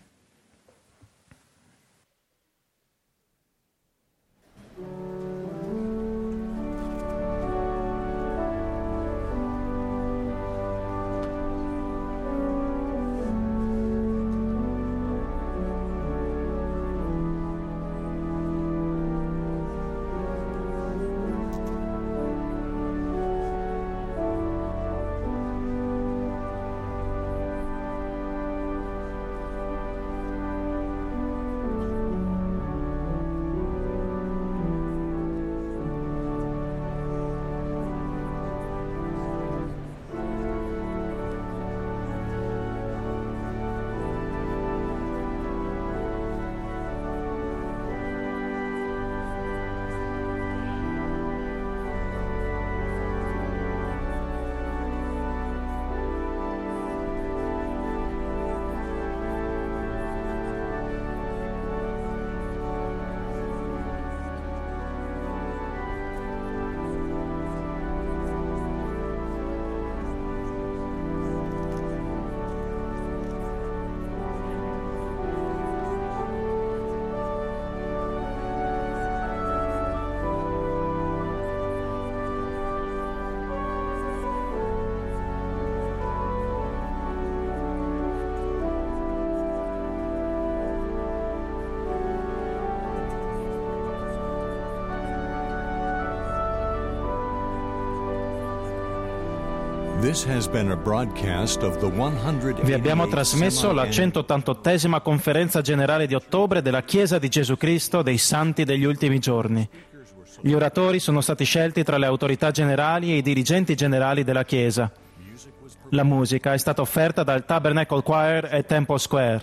Vi abbiamo trasmesso la 188esima conferenza generale di ottobre della Chiesa di Gesù Cristo dei Santi degli Ultimi Giorni. Gli oratori sono stati scelti tra le autorità generali e i dirigenti generali della Chiesa. La musica è stata offerta dal Tabernacle Choir e Temple Square.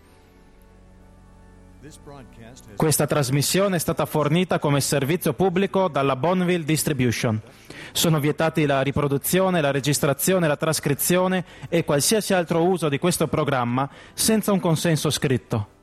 Questa trasmissione è stata fornita come servizio pubblico dalla Bonneville Distribution. Sono vietati la riproduzione, la registrazione, la trascrizione e qualsiasi altro uso di questo programma senza un consenso scritto.